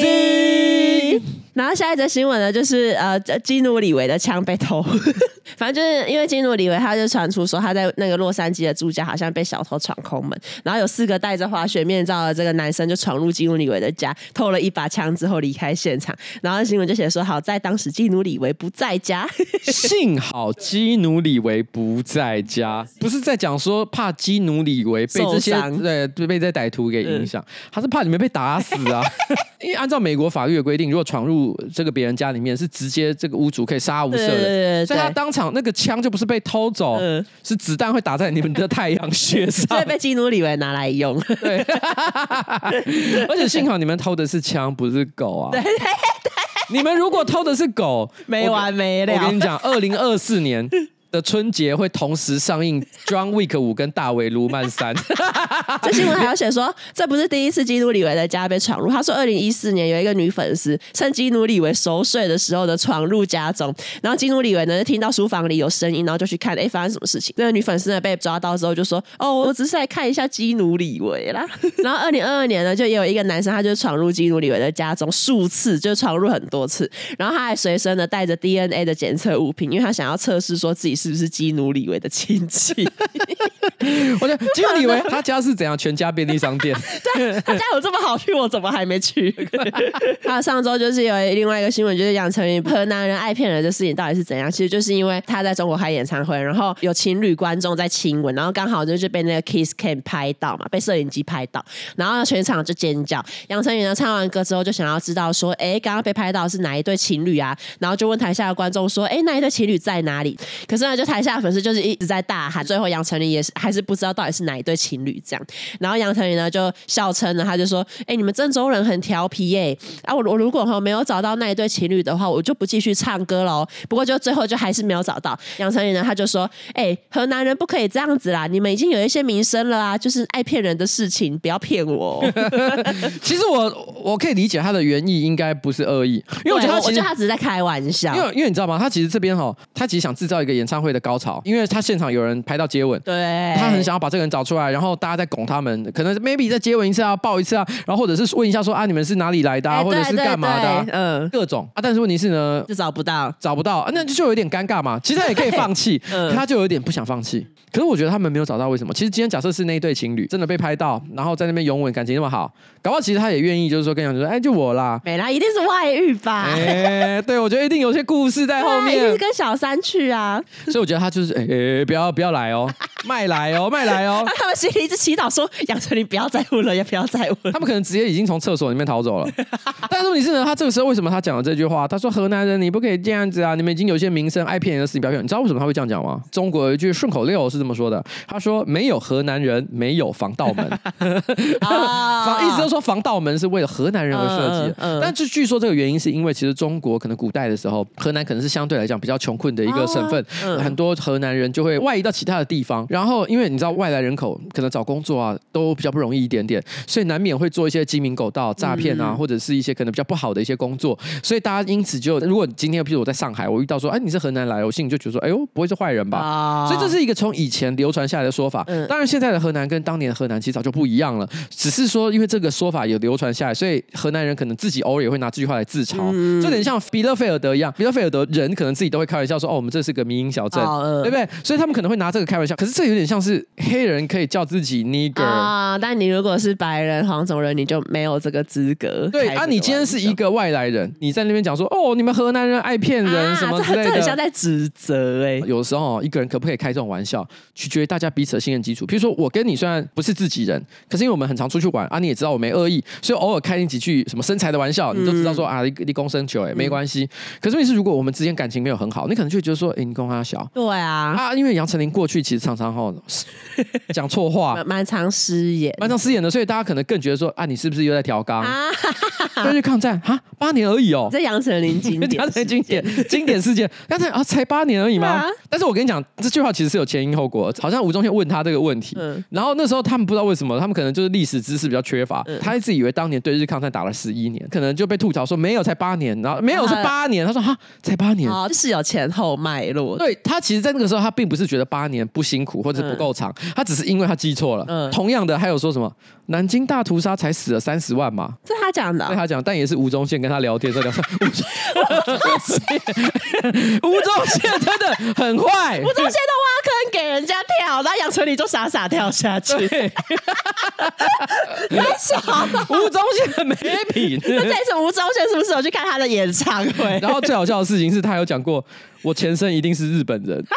Speaker 1: Easy。
Speaker 2: 然后下一则新闻呢，就是呃，基努里维的枪被偷，反正就是因为基努里维他就传出说他在那个洛杉矶的住家好像被小偷闯空门，然后有四个戴着滑雪面罩的这个男生就闯入基努里维的家，偷了一把枪之后离开现场。然后新闻就写说，好在当时基努里维不在家，
Speaker 1: 幸好基努里维不在家，不是在讲说怕基努里维被这些对被这歹徒给影响，嗯、他是怕你们被打死啊。因为按照美国法律的规定，如果闯入这个别人家里面，是直接这个屋主可以杀无赦的，对对对对，所以他当场那个枪就不是被偷走，嗯、是子弹会打在你们的太阳穴上，
Speaker 2: 所以被基努里维拿来用。
Speaker 1: 对，而且幸好你们偷的是枪，不是狗啊。对对对，你们如果偷的是狗，
Speaker 2: 没完没了。
Speaker 1: 我跟你讲，二零二四年的春节会同时上映《John Wick 五》跟《大卫卢曼三》。
Speaker 2: 这新闻还要写说，这不是第一次基努里维的家被闯入。他说，二零一四年有一个女粉丝趁基努里维熟睡的时候的闯入家中，然后基努里维呢就听到书房里有声音，然后就去看，哎，发生什么事情？那个女粉丝呢被抓到之后就说，哦，我只是来看一下基努里维啦。然后二零二二年呢，就也有一个男生，他就闯入基努里维的家中数次，就闯入很多次，然后他还随身呢带着 D N A 的检测物品，因为他想要测试说自己是不是基努里维的亲戚。
Speaker 1: 我觉得基努里维他家是怎样全家便利商店？
Speaker 2: 对，他家有这么好去，我怎么还没去？他上周就是有另外一个新闻，就是杨丞琳和男人爱骗人的事情到底是怎样？其实就是因为他在中国开演唱会，然后有情侣观众在亲吻，然后刚好就是被那个 Kiss Cam 拍到嘛，被摄影机拍到，然后全场就尖叫。杨丞琳呢唱完歌之后就想要知道说，哎，刚刚被拍到的是哪一对情侣啊？然后就问台下的观众说，哎，那一对情侣在哪里？可是呢，就台下的粉丝就是一直在大喊，最后杨丞琳也是还是不知道到底是哪一对情侣这样。然后杨丞琳呢就笑称了，他就说：“哎、欸，你们郑州人很调皮耶、欸！啊，我我如果哈没有找到那一对情侣的话，我就不继续唱歌喽。不过就最后就还是没有找到。杨丞琳呢，他就说：哎、欸，河南人不可以这样子啦，你们已经有一些名声了啊，就是爱骗人的事情，不要骗我。
Speaker 1: 其实我我可以理解他的原意应该不是恶意，因为我觉得他其实
Speaker 2: 我觉得他只是在开玩笑，
Speaker 1: 因为因为你知道吗？他其实这边哈，他其实想制造一个演唱会的高潮，因为他现场有人拍到接吻，
Speaker 2: 对，
Speaker 1: 他很想要把这个人找出来，然后大家在拱他们，可能 maybe 再接吻一次啊，抱一次啊，然后或者是问一下说啊，你们是哪里来的、啊欸、或者是干嘛的、啊，嗯，各种啊。但是问题是呢，
Speaker 2: 就找不到，
Speaker 1: 找不到，啊、那就有点尴尬嘛。其实他也可以放弃，嗯、他就有点不想放弃。可是我觉得他们没有找到为什么。其实今天假设是那一对情侣真的被拍到，然后在那边拥吻，感情那么好，搞不好其实他也愿意，就是说跟杨丞琳说，哎，就我啦，
Speaker 2: 没啦，一定是外遇吧？
Speaker 1: 哎，对，我觉得一定有些故事在后面，
Speaker 2: 一定是跟小三去啊。
Speaker 1: 所以我觉得他就是，哎，哎不要不要来哦，卖来哦，卖来哦。
Speaker 2: 他们心里一直祈祷说，杨丞琳不要再问了，也不要再问。
Speaker 1: 他们可能直接已经从厕所里面逃走了。但是问题是呢，他这个时候为什么他讲了这句话？他说河南人你不可以这样子啊，你们已经有一些名声，爱骗人的事情不要骗。你知道为什么他会这样讲吗？中国有一句顺口溜是这么说的，他说没有河南人，没有防盗门。防意思就是说防盗门是为了河南人而设计的。嗯嗯、但是据说这个原因是因为其实中国可能古代的时候，河南可能是相对来讲比较穷困的一个省份，哦嗯、 很多河南人就会外移到其他的地方，然后因为你知道外来人口可能找工作啊都比较不容易一点点，所以难免会做一些鸡鸣狗盗、诈骗啊，嗯、或者是一些可能比较不好的一些工作，所以大家因此就，如果今天譬如我在上海，我遇到说，哎，你是河南来，我心里就觉得说，哎呦，不会是坏人吧？啊、所以这是一个从以前流传下来的说法。嗯、当然，现在的河南跟当年的河南其实早就不一样了，只是说因为这个说法有流传下来，所以河南人可能自己偶尔也会拿这句话来自嘲，嗯、就有点像比勒菲尔德一样，比勒菲尔德人可能自己都会开玩笑说，哦，我们这是个民营小镇，哦呃、对不对？所以他们可能会拿这个开玩笑，可是这有点像是黑人可以叫自己 nigger
Speaker 2: 啊，但你如果是白人、黄种人，你就没有这个资格。
Speaker 1: 对啊，你今天是一个外来人，你在那边讲说，哦，你们河南人爱骗人、啊、什么之类的，
Speaker 2: 这很像在指责哎、欸。
Speaker 1: 有时候一个人可不可以开这种玩笑，取决于大家彼此的信任基础。比如说，我跟你虽然不是自己人，可是因为我们很常出去玩啊，你也知道我没恶意，所以偶尔开你几句什么身材的玩笑，你就知道说、嗯、啊，你你公生球哎，没关系。嗯、可是问题是，如果我们之间感情没有很好，你可能就会觉得说，哎，你公他小。
Speaker 2: 对啊，
Speaker 1: 啊，因为杨丞琳过去其实常常哈讲错话，
Speaker 2: 蛮常失言，
Speaker 1: 蛮常失言的，所以大家可能更觉得说，啊，你是不是又在调缸？啊，要去抗战哈，八年而已哦。
Speaker 2: 这杨丞琳经典，
Speaker 3: 杨丞琳经典经典事件，刚才啊才八年而已吗？啊、
Speaker 1: 但是我跟你讲，这句话其实是有前因后果。好像吴宗宪问他这个问题，嗯、然后那时候他们不知道为什么，他们可能就是历史知识比较缺乏，嗯、他一直以为当年对日抗战打了十一年，可能就被吐槽说没有才八年，然后没有是八年，他说哈才八年，
Speaker 2: 哦，是有前后脉络。
Speaker 1: 对，他其实在那个时候他并不是觉得八年不辛苦或者不够长，嗯、他只是因为他记错了。嗯、同样的还有说什么南京大屠杀才死了三十万嘛，
Speaker 2: 这他讲的、哦，
Speaker 1: 对他讲，但也是吴宗宪跟他聊天在聊。吴宗宪真的很坏，
Speaker 2: 吴宗宪都挖坑给人家跳，然后杨丞琳就傻傻跳下去。太傻了，
Speaker 1: 吴宗宪很没品。
Speaker 2: 那这次吴宗宪是不是有去看他的演唱会？
Speaker 1: 然后最好笑的事情是他有讲过，我前身一定是日本人。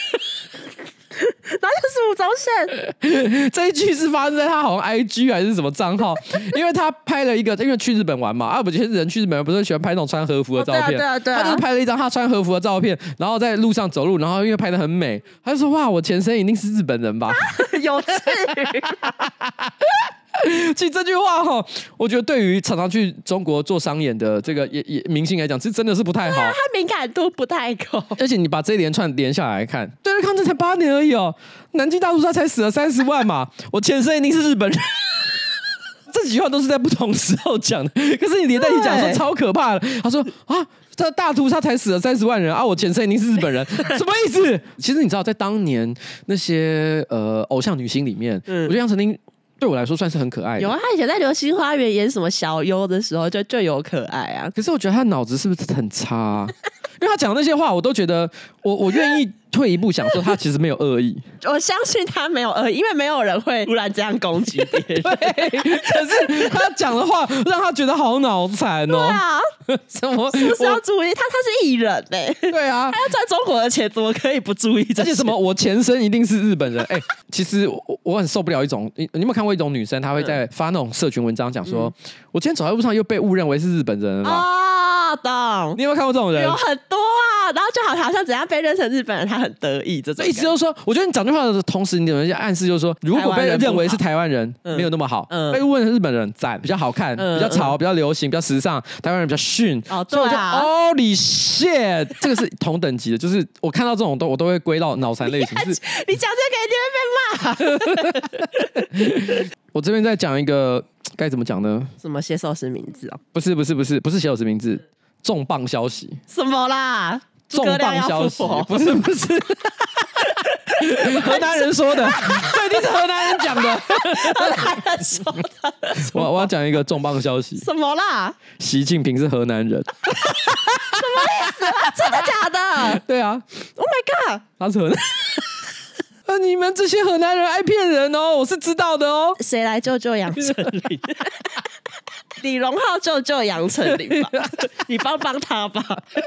Speaker 2: 哪就是吴宗宪？
Speaker 1: 这一句是发生在他好像 I G 还是什么账号，因为他拍了一个，因为去日本玩嘛，啊，有些人去日本不是喜欢拍那种穿和服的照片，哦、对啊对啊对啊，他就是拍了一张他穿和服的照片，然后在路上走路，然后因为拍得很美，他就说哇，我前身一定是日本人吧？
Speaker 2: 有至于？
Speaker 1: 其实这句话哈，我觉得对于常常去中国做商演的这个也也明星来讲，这真的是不太好。
Speaker 2: 他敏感度不太够，
Speaker 1: 而且你把这一连串连下来看，对日抗战才八年而已哦，南京大屠杀才死了三十万嘛，我前身一定是日本人。这几句话都是在不同时候讲的，可是你连在一起讲说超可怕的。他说啊，这大屠杀才死了三十万人啊，我前身一定是日本人，什么意思？其实你知道，在当年那些呃偶像女星里面，嗯、我觉得杨丞琳对我来说算是很可爱的。
Speaker 2: 有啊，他以前在《流星花园》演什么小优的时候就就有可爱啊。
Speaker 1: 可是我觉得他脑子是不是很差、啊？因为他讲那些话，我都觉得我我愿意退一步想说，他其实没有恶意。
Speaker 2: 我相信他没有恶意，因为没有人会突然这样攻击别人。
Speaker 1: 对，可是他讲的话让他觉得好脑残哦。
Speaker 2: 对啊，
Speaker 1: 什么？
Speaker 2: 是不是要注意？他他是艺人哎、欸。
Speaker 1: 对啊，
Speaker 2: 他要赚中国的钱，怎么可以不注意这些？
Speaker 1: 而且什么？我前身一定是日本人。哎、欸，其实我我很受不了一种，你你有没有看过一种女生，她会在发那种社群文章讲说，嗯、我今天走在路上又被误认为是日本人了啦。
Speaker 2: 啊，懂。
Speaker 1: 你有没有看过这种人？
Speaker 2: 有很多啊，然后就好好像怎样被认成日本人，他很得意这种。
Speaker 1: 意思就是说，我觉得你讲这话的同时，你有一些暗示就是说，如果被认为是台湾人，没有那么好；嗯、被误认成日本人，赞，比较好看，嗯、比较潮，比较流行，比较时尚，台湾人比较逊。
Speaker 2: 哦，对啊。
Speaker 1: Holy shit， 这个是同等级的，就是我看到这种都我都会归到脑残类型。是
Speaker 2: 你讲这个一定会被骂。
Speaker 1: 我这边再讲一个该怎么讲呢？
Speaker 2: 什么写手实名字哦？
Speaker 1: 不是不是不是不是写手实名字，重磅消息。
Speaker 2: 什么啦？
Speaker 1: 重磅消息，不是不是，河南人说的，这一定是河南人讲的，
Speaker 2: 河南人说的。
Speaker 1: 我我要讲一个重磅消息。
Speaker 2: 什么啦？
Speaker 1: 习近平是河南人。
Speaker 2: 什么意思啊？真的假的？
Speaker 1: 对啊。
Speaker 2: Oh my god！
Speaker 1: 他是河南。啊！你们这些河南人爱骗人哦，我是知道的哦。
Speaker 2: 谁来救救杨丞琳？李荣浩救救杨丞琳吧，你帮帮他吧。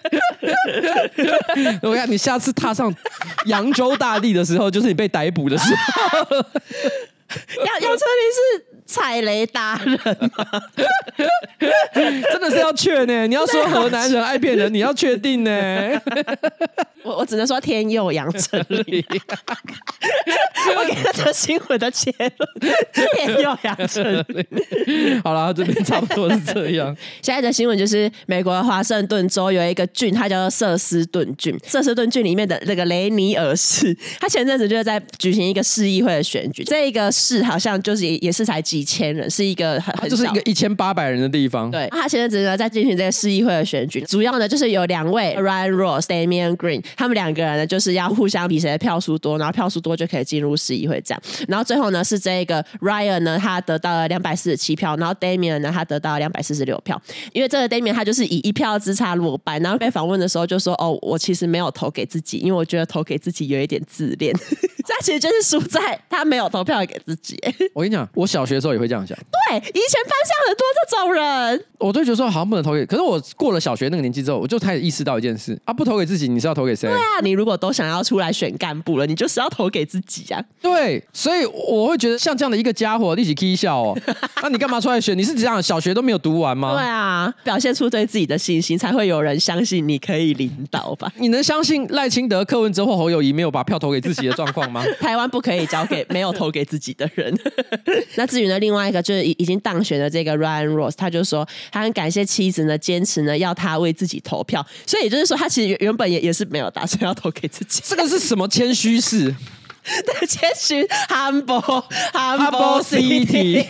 Speaker 1: 我看你下次踏上扬州大地的时候，就是你被逮捕的时候。
Speaker 2: 杨杨丞琳是踩雷达人吗？
Speaker 1: 真的是要确呢。你要说河南人爱骗人，你要确定呢。
Speaker 2: 我我只能说天佑杨丞琳。我给这个新闻的结论，天佑杨丞琳。
Speaker 1: 好了，这边差不多是这样。
Speaker 2: 下一则新闻就是美国华盛顿州有一个郡，它叫做瑟斯顿郡。瑟斯顿郡里面的那个雷尼尔市，他前阵子就是在举行一个市议会的选举。这个市好像就是也是才几千人，是一个很很
Speaker 1: 就是一个一千八百人的地方。
Speaker 2: 对，他前阵子呢在进行这个市议会的选举，主要呢就是有两位 Ryan Ross、Damian Green， 他们两个人呢就是要互相比谁的票数多，然后票数多就可以进入市议会这样。然后最后呢是这个 Ryan 呢他得到了两百四十七票，然后 Damian 呢他得到了两百四十六票。因为这个 Damian 他就是以一票之差落败，然后被访问的时候就说：“哦，我其实没有投给自己，因为我觉得投给自己有一点自恋。”他其实就是输在他没有投票给自己。
Speaker 1: 我跟你讲，我小学的时候也会这样想。
Speaker 2: 对，以前班上很多这种人，
Speaker 1: 我就觉得说好像不能投给，可是我过了小学那个年纪之后，我就开始意识到一件事啊，不投给自己，你是要投给谁？
Speaker 2: 对啊，你如果都想要出来选干部了，你就是要投给自己啊。
Speaker 1: 对，所以我会觉得像这样的一个家伙，一起 K 笑哦，那你干嘛出来选？你是这样小学都没有读完吗？
Speaker 2: 对啊，表现出对自己的信心，才会有人相信你可以领导吧？
Speaker 1: 你能相信赖清德、柯文哲或侯友宜没有把票投给自己的状况吗？
Speaker 2: 台湾不可以交给没有投给自己的人。那至于呢，另外一个就是已经当选的这个 Ryan Ross， 他就说他很感谢妻子呢，坚持呢要他为自己投票，所以也就是说，他其实原本也也是没有打算要投给自己。
Speaker 1: 这个是什么谦虚事？
Speaker 2: 对，谦虚 humble humble city，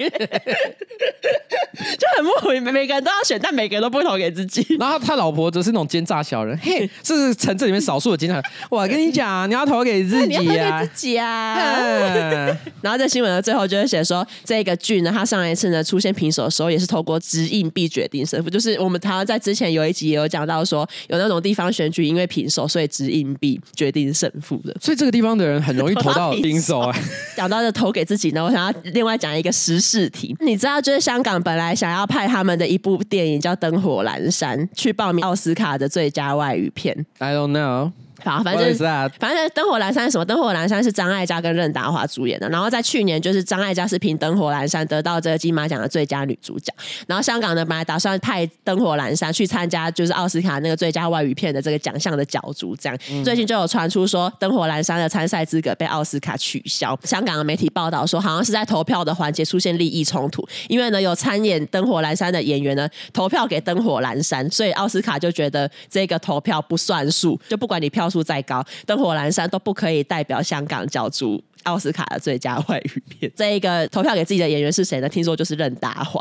Speaker 2: 就很莫名，每个人都要选，但每个人都不投给自己。
Speaker 1: 然后他老婆则是那种奸诈小人，嘿，是城镇里面少数的奸诈。我跟你讲，你要投给自己
Speaker 2: 啊，你要投
Speaker 1: 啊，
Speaker 2: 给自己啊。然后在新闻的最后就会写说，这个剧呢，他上一次呢出现平手的时候，也是透过掷硬币决定胜负。就是我们台湾在之前有一集也有讲到说，有那种地方选举因为平手，所以掷硬币决定胜负的。
Speaker 1: 所以这个地方的人很容易投到平手啊。
Speaker 2: 讲到这投给自己呢，我想要另外讲一个时事题。你知道，就是香港本来想要派他们的一部电影叫《灯火阑珊》去报名奥斯卡的最佳外语片。
Speaker 1: I don't know。
Speaker 2: 好，反正反正灯火阑珊是什么？灯火阑珊是张艾嘉跟任达华主演的。然后在去年，就是张艾嘉是凭灯火阑珊得到这个金马奖的最佳女主角。然后香港呢，本来打算派灯火阑珊去参加就是奥斯卡那个最佳外语片的这个奖项的角逐，这样、嗯、最近就有传出说灯火阑珊的参赛资格被奥斯卡取消。香港的媒体报道说，好像是在投票的环节出现利益冲突，因为呢有参演灯火阑珊的演员呢投票给灯火阑珊，所以奥斯卡就觉得这个投票不算数，就不管你票数再高，灯火阑珊都不可以代表香港角逐奥斯卡的最佳外语片。这一个投票给自己的演员是谁呢？听说就是任达华。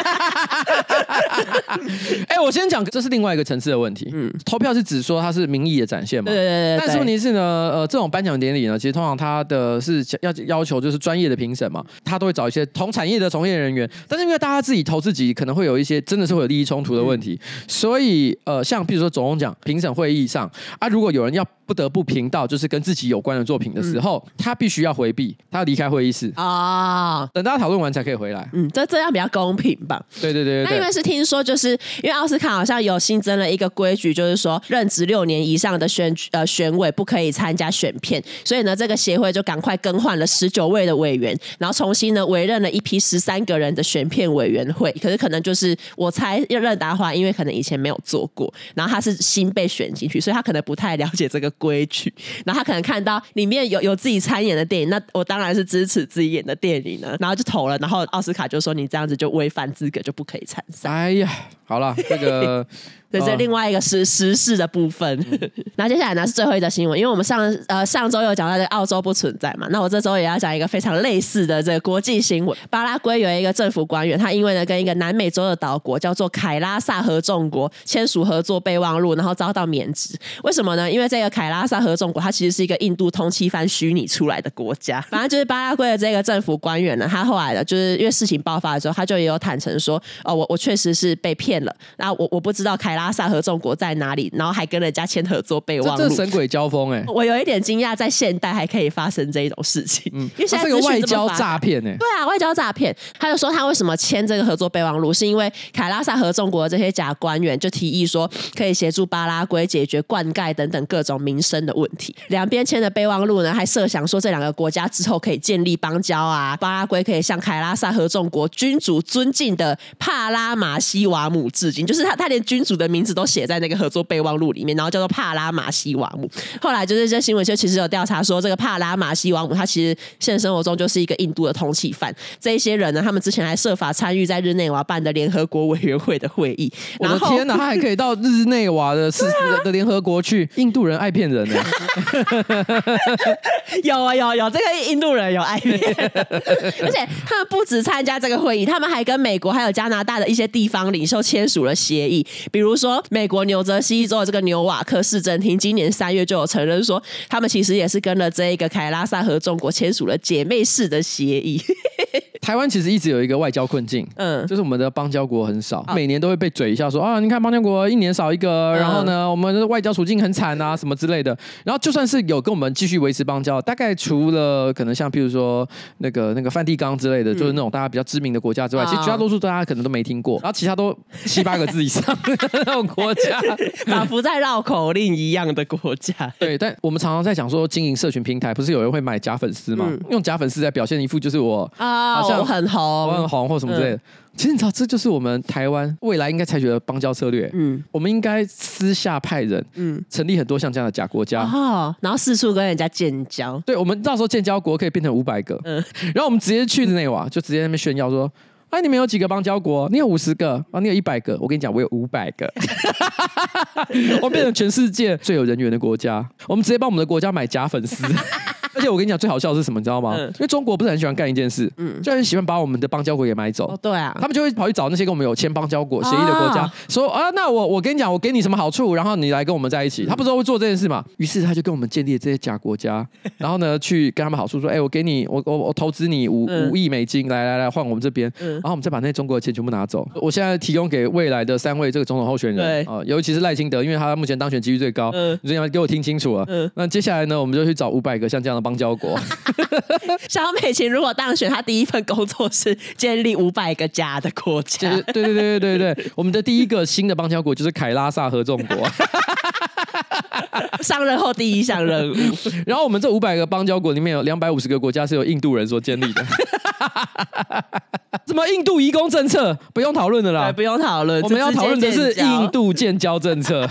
Speaker 1: 哎、欸，我先讲，这是另外一个层次的问题。嗯，投票是指说它是民意的展现嘛？
Speaker 2: 对对 对, 对。
Speaker 1: 但是问题是呢，呃，这种颁奖典礼呢，其实通常它的是要要求就是专业的评审嘛，他都会找一些同产业的从业人员。但是因为大家自己投自己，可能会有一些真的是会有利益冲突的问题，嗯、所以呃，像比如说总统奖评审会议上啊，如果有人要不得不评到就是跟自己有关的作品的时候，嗯、他必须要回避，他要离开会议室啊、哦，等大家讨论完才可以回来。
Speaker 2: 嗯，这这样比较公平吧？
Speaker 1: 对对 对, 对, 对。
Speaker 2: 那因为是听说，就是因为奥斯卡好像有新增了一个规矩，就是说任职六年以上的选呃选委不可以参加选片，所以呢，这个协会就赶快更换了十九位的委员，然后重新呢委任了一批十三个人的选片委员会。可是可能就是我猜任达华，因为可能以前没有做过，然后他是新被选进去，所以他可能不太了解这个规矩，然后他可能看到里面有有自己参演的电影，那我当然是支持自己演的电影呢，然后就投了，然后奥斯卡就说你这样子就违反资格，就不可以参赛。
Speaker 1: 哎呀，好了，这个
Speaker 2: 对，这另外一个时时事的部分。那、嗯、接下来呢是最后一则新闻，因为我们上呃上周有讲到这个澳洲不存在嘛，那我这周也要讲一个非常类似的这个国际新闻。巴拉圭有一个政府官员，他因为呢跟一个南美洲的岛国叫做凯拉萨合众国签署合作备忘录，然后遭到免职。为什么呢？因为这个凯拉萨合众国它其实是一个印度通缉犯虚拟出来的国家。反正就是巴拉圭的这个政府官员呢，他后来的就是因为事情爆发的时候，他就也有坦诚说，哦，我我确实是被骗了，那我我不知道凯拉拉萨合众国在哪里，然后还跟人家签合作备忘录，
Speaker 1: 这这神鬼交锋哎、欸！
Speaker 2: 我有一点惊讶，在现代还可以发生这一种事情，嗯，因为现在
Speaker 1: 这个外交诈骗哎，
Speaker 2: 对啊，外交诈骗。他就说他为什么签这个合作备忘录，是因为凯拉萨合众国的这些假官员就提议说，可以协助巴拉圭解决灌溉等等各种民生的问题。两边签的备忘录呢，还设想说这两个国家之后可以建立邦交啊，巴拉圭可以向凯拉萨合众国君主尊敬的帕拉马西瓦姆致敬，就是他他连君主的名字都写在那个合作备忘录里面，然后叫做帕拉马西瓦姆。后来就是这新闻就其实有调查说，这个帕拉马西瓦姆他其实现实生活中就是一个印度的通缉犯。这一些人呢，他们之前还设法参与在日内瓦办的联合国委员会的会议。
Speaker 1: 我的天哪，他还可以到日内瓦的是、啊、的联合国去？印度人爱骗人呢、
Speaker 2: 欸。有啊有有，这个印度人有爱骗人，而且他们不止参加这个会议，他们还跟美国还有加拿大的一些地方领袖签署了协议。比如说，美国纽泽西州的这个纽瓦克市政厅今年三月就有承认说，他们其实也是跟了这一个凯拉萨合众国签署了姐妹式的协议。
Speaker 1: 台湾其实一直有一个外交困境，嗯，就是我们的邦交国很少，哦、每年都会被嘴一下说啊，你看邦交国一年少一个，嗯、然后呢，我们的外交处境很惨啊，什么之类的。然后就算是有跟我们继续维持邦交，大概除了可能像譬如说那个那个梵蒂冈之类的，嗯、就是那种大家比较知名的国家之外，哦、其实绝大多数大家可能都没听过，然后其他都七八个字以上的那种国家，
Speaker 2: 仿佛在绕口令一样的国家。
Speaker 1: 对，但我们常常在讲说经营社群平台，不是有人会买假粉丝吗？嗯、用假粉丝来表现一副就是我
Speaker 2: 啊。我很红，
Speaker 1: 我很红或什么之类的。嗯、其实你知道，这就是我们台湾未来应该采取的邦交策略。嗯，我们应该私下派人，嗯，成立很多像这样的假国家，
Speaker 2: 哦，然后四处跟人家建交。
Speaker 1: 对，我们到时候建交国可以变成五百个，嗯，然后我们直接去日内瓦，就直接在那边炫耀说。哎，你们有几个邦交国？你有五十个啊？你有一百个？我跟你讲，我有五百个。我变成全世界最有人缘的国家。我们直接帮我们的国家买假粉丝。而且我跟你讲，最好笑的是什么？你知道吗？嗯、因为中国不是很喜欢干一件事，嗯，就很喜欢把我们的邦交国给买走。
Speaker 2: 哦，对啊，
Speaker 1: 他们就会跑去找那些跟我们有签邦交国协议的国家，哦、说啊，那我我跟你讲，我给你什么好处，然后你来跟我们在一起。嗯、他不是会做这件事嘛？于是他就跟我们建立了这些假国家，然后呢，去跟他们好处说，哎、欸，我给你，我我我投资你五五亿美金，来来来换我们这边，嗯、然后我们再把那些中国的钱全部拿走。我现在提供给未来的三位这个总统候选人啊、呃，尤其是赖清德，因为他目前当选几率最高，嗯，你要给我听清楚了。嗯，那接下来呢，我们就去找五百个像这样的邦交国。
Speaker 2: 萧美琴如果当选，她第一份工作是建立五百个假的国家。
Speaker 1: 对对对对对对，我们的第一个新的邦交国就是凯拉萨合众国。
Speaker 2: 上任后第一项任务。
Speaker 1: 然后我们这五百个邦交国里面有两百五十个国家是由印度人所建立的。什么印度移工政策不用讨论的啦，
Speaker 2: 不用讨论，
Speaker 1: 我们要讨论的是印度建交政策。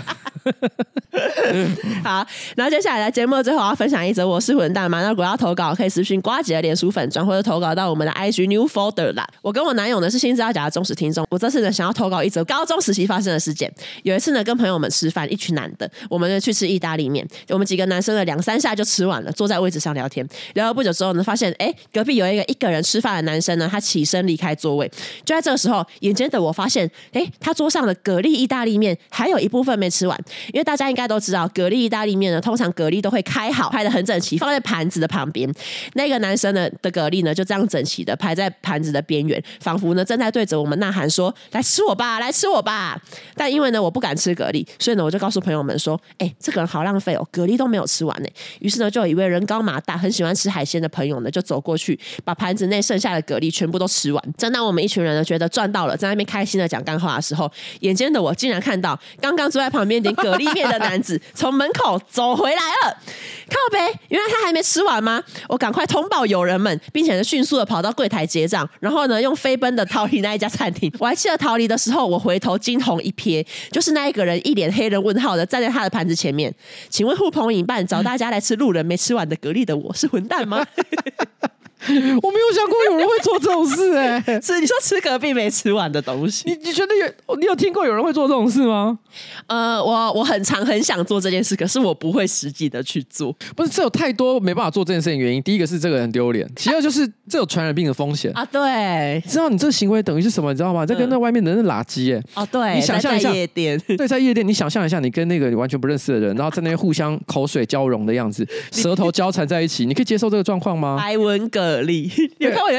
Speaker 2: 好，然后接下来在节目的最后，我要分享一则我是混蛋嘛。那如果要投稿，可以私讯呱吉的脸书粉专，或者投稿到我们的 I G New Folder 啦。我跟我男友呢是新资料夹的忠实听众，我这次呢想要投稿一则高中时期发生的事件。有一次呢跟朋友们吃饭，一群男的，我们呢去吃意大利面，我们几个男生呢两三下就吃完了，坐在位置上聊天。聊了不久之后呢，发现哎隔壁有一个一个人吃饭的男生呢，他起身离开座位。就在这个时候，眼尖的我发现，哎他桌上的蛤蜊意大利面还有一部分没吃完，因为大家应该都知道，蛤蜊意大利面呢，通常蛤蜊都会开好，拍得很整齐，放在盘子的旁边。那个男生呢的蛤蜊呢，就这样整齐的排在盘子的边缘，仿佛呢正在对着我们呐喊说：“来吃我吧，来吃我吧！”但因为呢我不敢吃蛤蜊，所以呢我就告诉朋友们说：“哎、欸，这个人好浪费哦，蛤蜊都没有吃完呢。”于是呢，就有一位人高马大、很喜欢吃海鲜的朋友呢，就走过去，把盘子内剩下的蛤蜊全部都吃完。正当我们一群人呢觉得赚到了，在那边开心的讲干话的时候，眼尖的我竟然看到刚刚坐在旁边点蛤蜊面的男子从门口走回来了。靠北，原来他还没吃完吗？我赶快通报友人们，并且呢迅速的跑到柜台结账，然后呢用飞奔的逃离那一家餐厅。我还记得逃离的时候，我回头惊鸿一瞥，就是那一个人一脸黑人问号的站在他的盘子前面。请问呼朋引伴找大家来吃路人没吃完的蛤蜊的我是混蛋吗？
Speaker 1: 我没有想过有人会做这种事。哎、欸，
Speaker 2: 是你说吃隔壁没吃完的东西，
Speaker 1: 你你觉得有你有听过有人会做这种事吗？
Speaker 2: 呃，我我很常很想做这件事，可是我不会实际的去做。
Speaker 1: 不是，这有太多没办法做这件事情的原因。第一个是这个很丢脸，其二就是这有传染病的风险
Speaker 2: 啊。对，
Speaker 1: 知道你这个行为等于是什么？你知道吗？在跟那外面的人垃圾哎。
Speaker 2: 哦，对，
Speaker 1: 你想象一下，
Speaker 2: 在夜店，
Speaker 1: 对，在夜店，你想象一下，你跟那个你完全不认识的人，然后在那边互相口水交融的样子，舌头交缠在一起，你可以接受这个状况吗？
Speaker 2: 白文蛤蜊。有看过有一本书叫《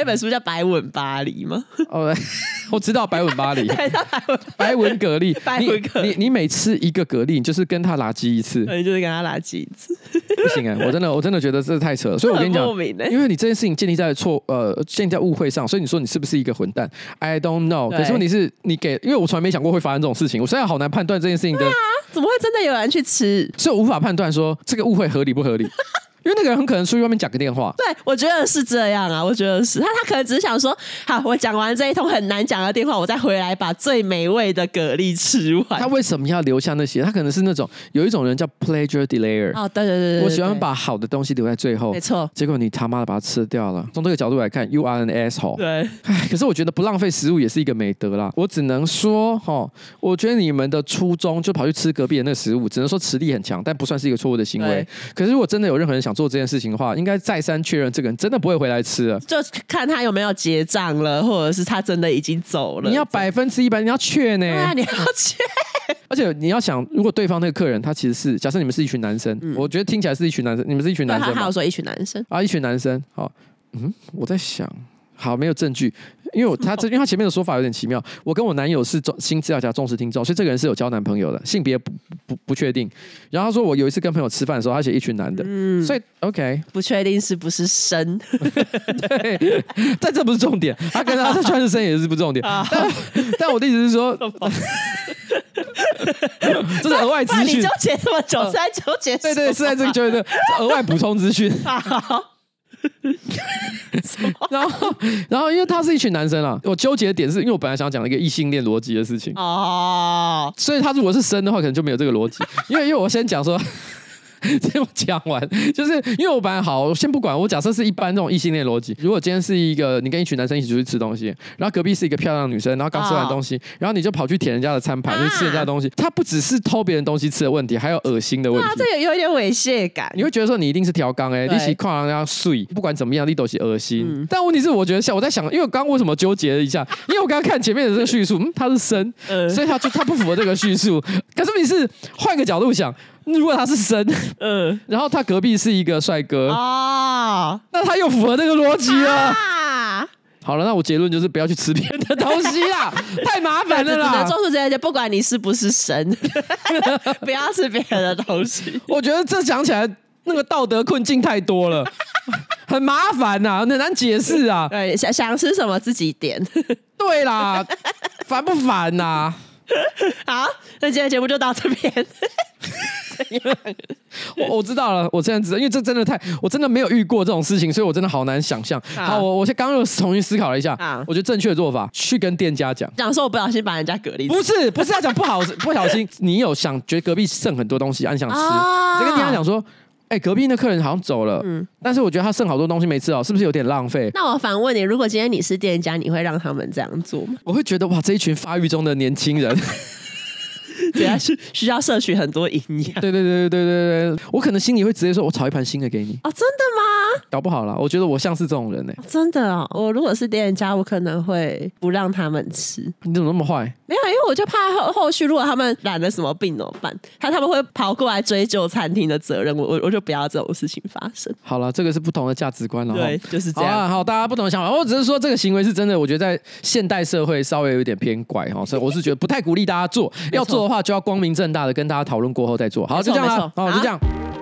Speaker 2: 白吻巴黎吗？
Speaker 1: 哦，我知道白吻巴黎，
Speaker 2: 对，叫白吻
Speaker 1: 白吻蛤蜊，
Speaker 2: 白吻蛤蜊
Speaker 1: 你你你每吃一个蛤蜊，你就是跟他拉鸡一次，
Speaker 2: 对，就是跟他拉鸡一次。
Speaker 1: 不行哎、欸，我真的我真的觉得这太扯了，所以我跟你讲，
Speaker 2: 很莫名欸
Speaker 1: 因为你这件事情建立在错呃建立在误会上，所以你说你是不是一个混蛋 ？I don't know。可是问题是你给，因为我从来没想过会发生这种事情，我现在好难判断这件事情的，
Speaker 2: 啊，怎么会真的有人去吃？
Speaker 1: 所以我无法判断说这个误会合理不合理。因为那个人很可能出去外面讲个电话，
Speaker 2: 对，我觉得是这样啊，我觉得是他，他可能只是想说，好，我讲完这一通很难讲的电话，我再回来把最美味的蛤蜊吃完。
Speaker 1: 他为什么要留下那些？他可能是那种有一种人叫 pleasure delayer。
Speaker 2: 哦，对对对对，
Speaker 1: 我喜欢把好的东西留在最后，
Speaker 2: 没错。
Speaker 1: 结果你他妈的把它吃掉了。从这个角度来看 ，you are an asshole。
Speaker 2: 对，
Speaker 1: 唉，可是我觉得不浪费食物也是一个美德啦。我只能说，哈，我觉得你们的初衷就跑去吃隔壁的那个食物，只能说实力很强，但不算是一个错误的行为。可是如果真的有任何人想做这件事情的话，应该再三确认这个人真的不会回来吃了，
Speaker 2: 就看他有没有结账了，或者是他真的已经走了。
Speaker 1: 你要百分之一百，你要确呢？
Speaker 2: 对啊，你要确。
Speaker 1: 而且你要想，如果对方那个客人他其实是，假设你们是一群男生，嗯、我觉得听起来是一群男生，你们是一群男生吧，
Speaker 2: 他还有说一群男生
Speaker 1: 啊，一群男生，好，嗯，我在想。好，没有证据，因为我他这，因为他前面的说法有点奇妙。我跟我男友是新资料夹忠实听众，所以这个人是有交男朋友的，性别不不不确定。然后他说我有一次跟朋友吃饭的时候，他写一群男的，嗯，所以 OK
Speaker 2: 不确定是不是生，
Speaker 1: 对，但这不是重点，他跟他在穿是生也是不是重点。但但我的意思是说，这是额外资讯。
Speaker 2: 你纠结这么久，是在纠结？
Speaker 1: 对对，是在这个纠结的额外补充资讯。
Speaker 2: 好。
Speaker 1: 然后，然后，因为他是一群男生啊，我纠结的点是因为我本来想讲一个异性恋逻辑的事情哦，所以他如果是生的话，可能就没有这个逻辑，因为因为我先讲说。这我讲完，就是因为我本来好，我先不管，我假设是一般这种异性恋逻辑。如果今天是一个你跟一群男生一起出去吃东西，然后隔壁是一个漂亮的女生，然后刚吃完东西， oh. 然后你就跑去舔人家的餐盘，去、啊、吃人家的东西，他不只是偷别人东西吃的问题，还有恶心的问题。啊，
Speaker 2: 这有有一点猥亵感。
Speaker 1: 你会觉得说你一定是调缸哎，你一起看人家睡，不管怎么样，你都是恶心。嗯、但问题是，我觉得像我在想，因为我刚刚为什么纠结了一下，因为我刚刚看前面的这个叙述，嗯，他是生，嗯、所以他就他不符合这个叙述。可是你是换个角度想。如果他是生，嗯，然后他隔壁是一个帅哥哦，那他又符合这个逻辑了。啊、好了，那我结论就是不要去吃别人的东西啦，太麻烦了啦。
Speaker 2: 只能做出这些，不管你是不是生，不要吃别人的东西。
Speaker 1: 我觉得这讲起来那个道德困境太多了，很麻烦呐、啊，很难解释啊。
Speaker 2: 对，想想吃什么自己点。
Speaker 1: 对啦，烦不烦呐、啊？
Speaker 2: 好，那今天节目就到这边。
Speaker 1: 我我知道了，我现在知道，因为这真的太，我真的没有遇过这种事情，所以我真的好难想象。好，我我刚刚又重新思考了一下，我觉得正确的做法，去跟店家讲，
Speaker 2: 讲说我不小心把人家蛤蜊，
Speaker 1: 不是不是要讲不好，不小心，你有想觉得隔壁剩很多东西，你想吃，就跟店家讲说。哎、欸，隔壁那客人好像走了，嗯，但是我觉得他剩好多东西没吃哦，是不是有点浪费？
Speaker 2: 那我反问你，如果今天你是店家，你会让他们这样做吗？
Speaker 1: 我会觉得哇，这一群发育中的年轻人。
Speaker 2: 对啊，是需要摄取很多营养。
Speaker 1: 对对对对对对对，我可能心里会直接说，我炒一盘新的给你。
Speaker 2: 哦，真的吗？
Speaker 1: 搞不好啦，我觉得我像是这种人呢、欸
Speaker 2: 哦。真的哦，我如果是店家，我可能会不让他们吃。
Speaker 1: 你怎么那么坏？
Speaker 2: 没有，因为我就怕后后续如果他们染了什么病怎么办？他他们会跑过来追究餐厅的责任，我我我就不要这种事情发生。
Speaker 1: 好了，这个是不同的价值观了。
Speaker 2: 对，就是这样。
Speaker 1: 好啊，好，大家不同的想法。我只是说这个行为是真的，我觉得在现代社会稍微有点偏怪哈，所以我是觉得不太鼓励大家做。要做的话，就要光明正大的跟大家讨论过后再做。好，就这样了。好，就这样。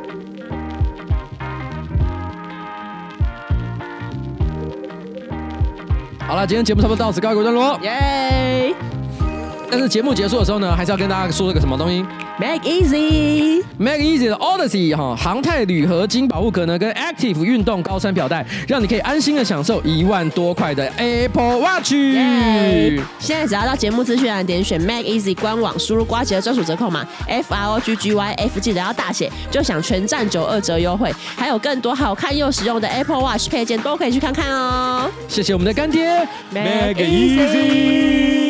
Speaker 1: 好了，今天节目差不多到此告一个段落，
Speaker 2: 耶！
Speaker 1: 但是节目结束的时候呢，还是要跟大家说这个什么东西
Speaker 2: ？Make Easy
Speaker 1: Make Easy 的 Odyssey 哈，航太铝合金保护壳呢，跟 Active 运动高山表带，让你可以安心的享受一万多块的 Apple Watch。
Speaker 2: 现在只要到节目资讯栏点选 Make Easy 官网，输入呱吉的专属折扣码 F R O G G Y F， 记得要大写，就享全站九二折优惠，还有更多好看又实用的 Apple Watch 配件都可以去看看哦。
Speaker 1: 谢谢我们的干爹 Make Easy。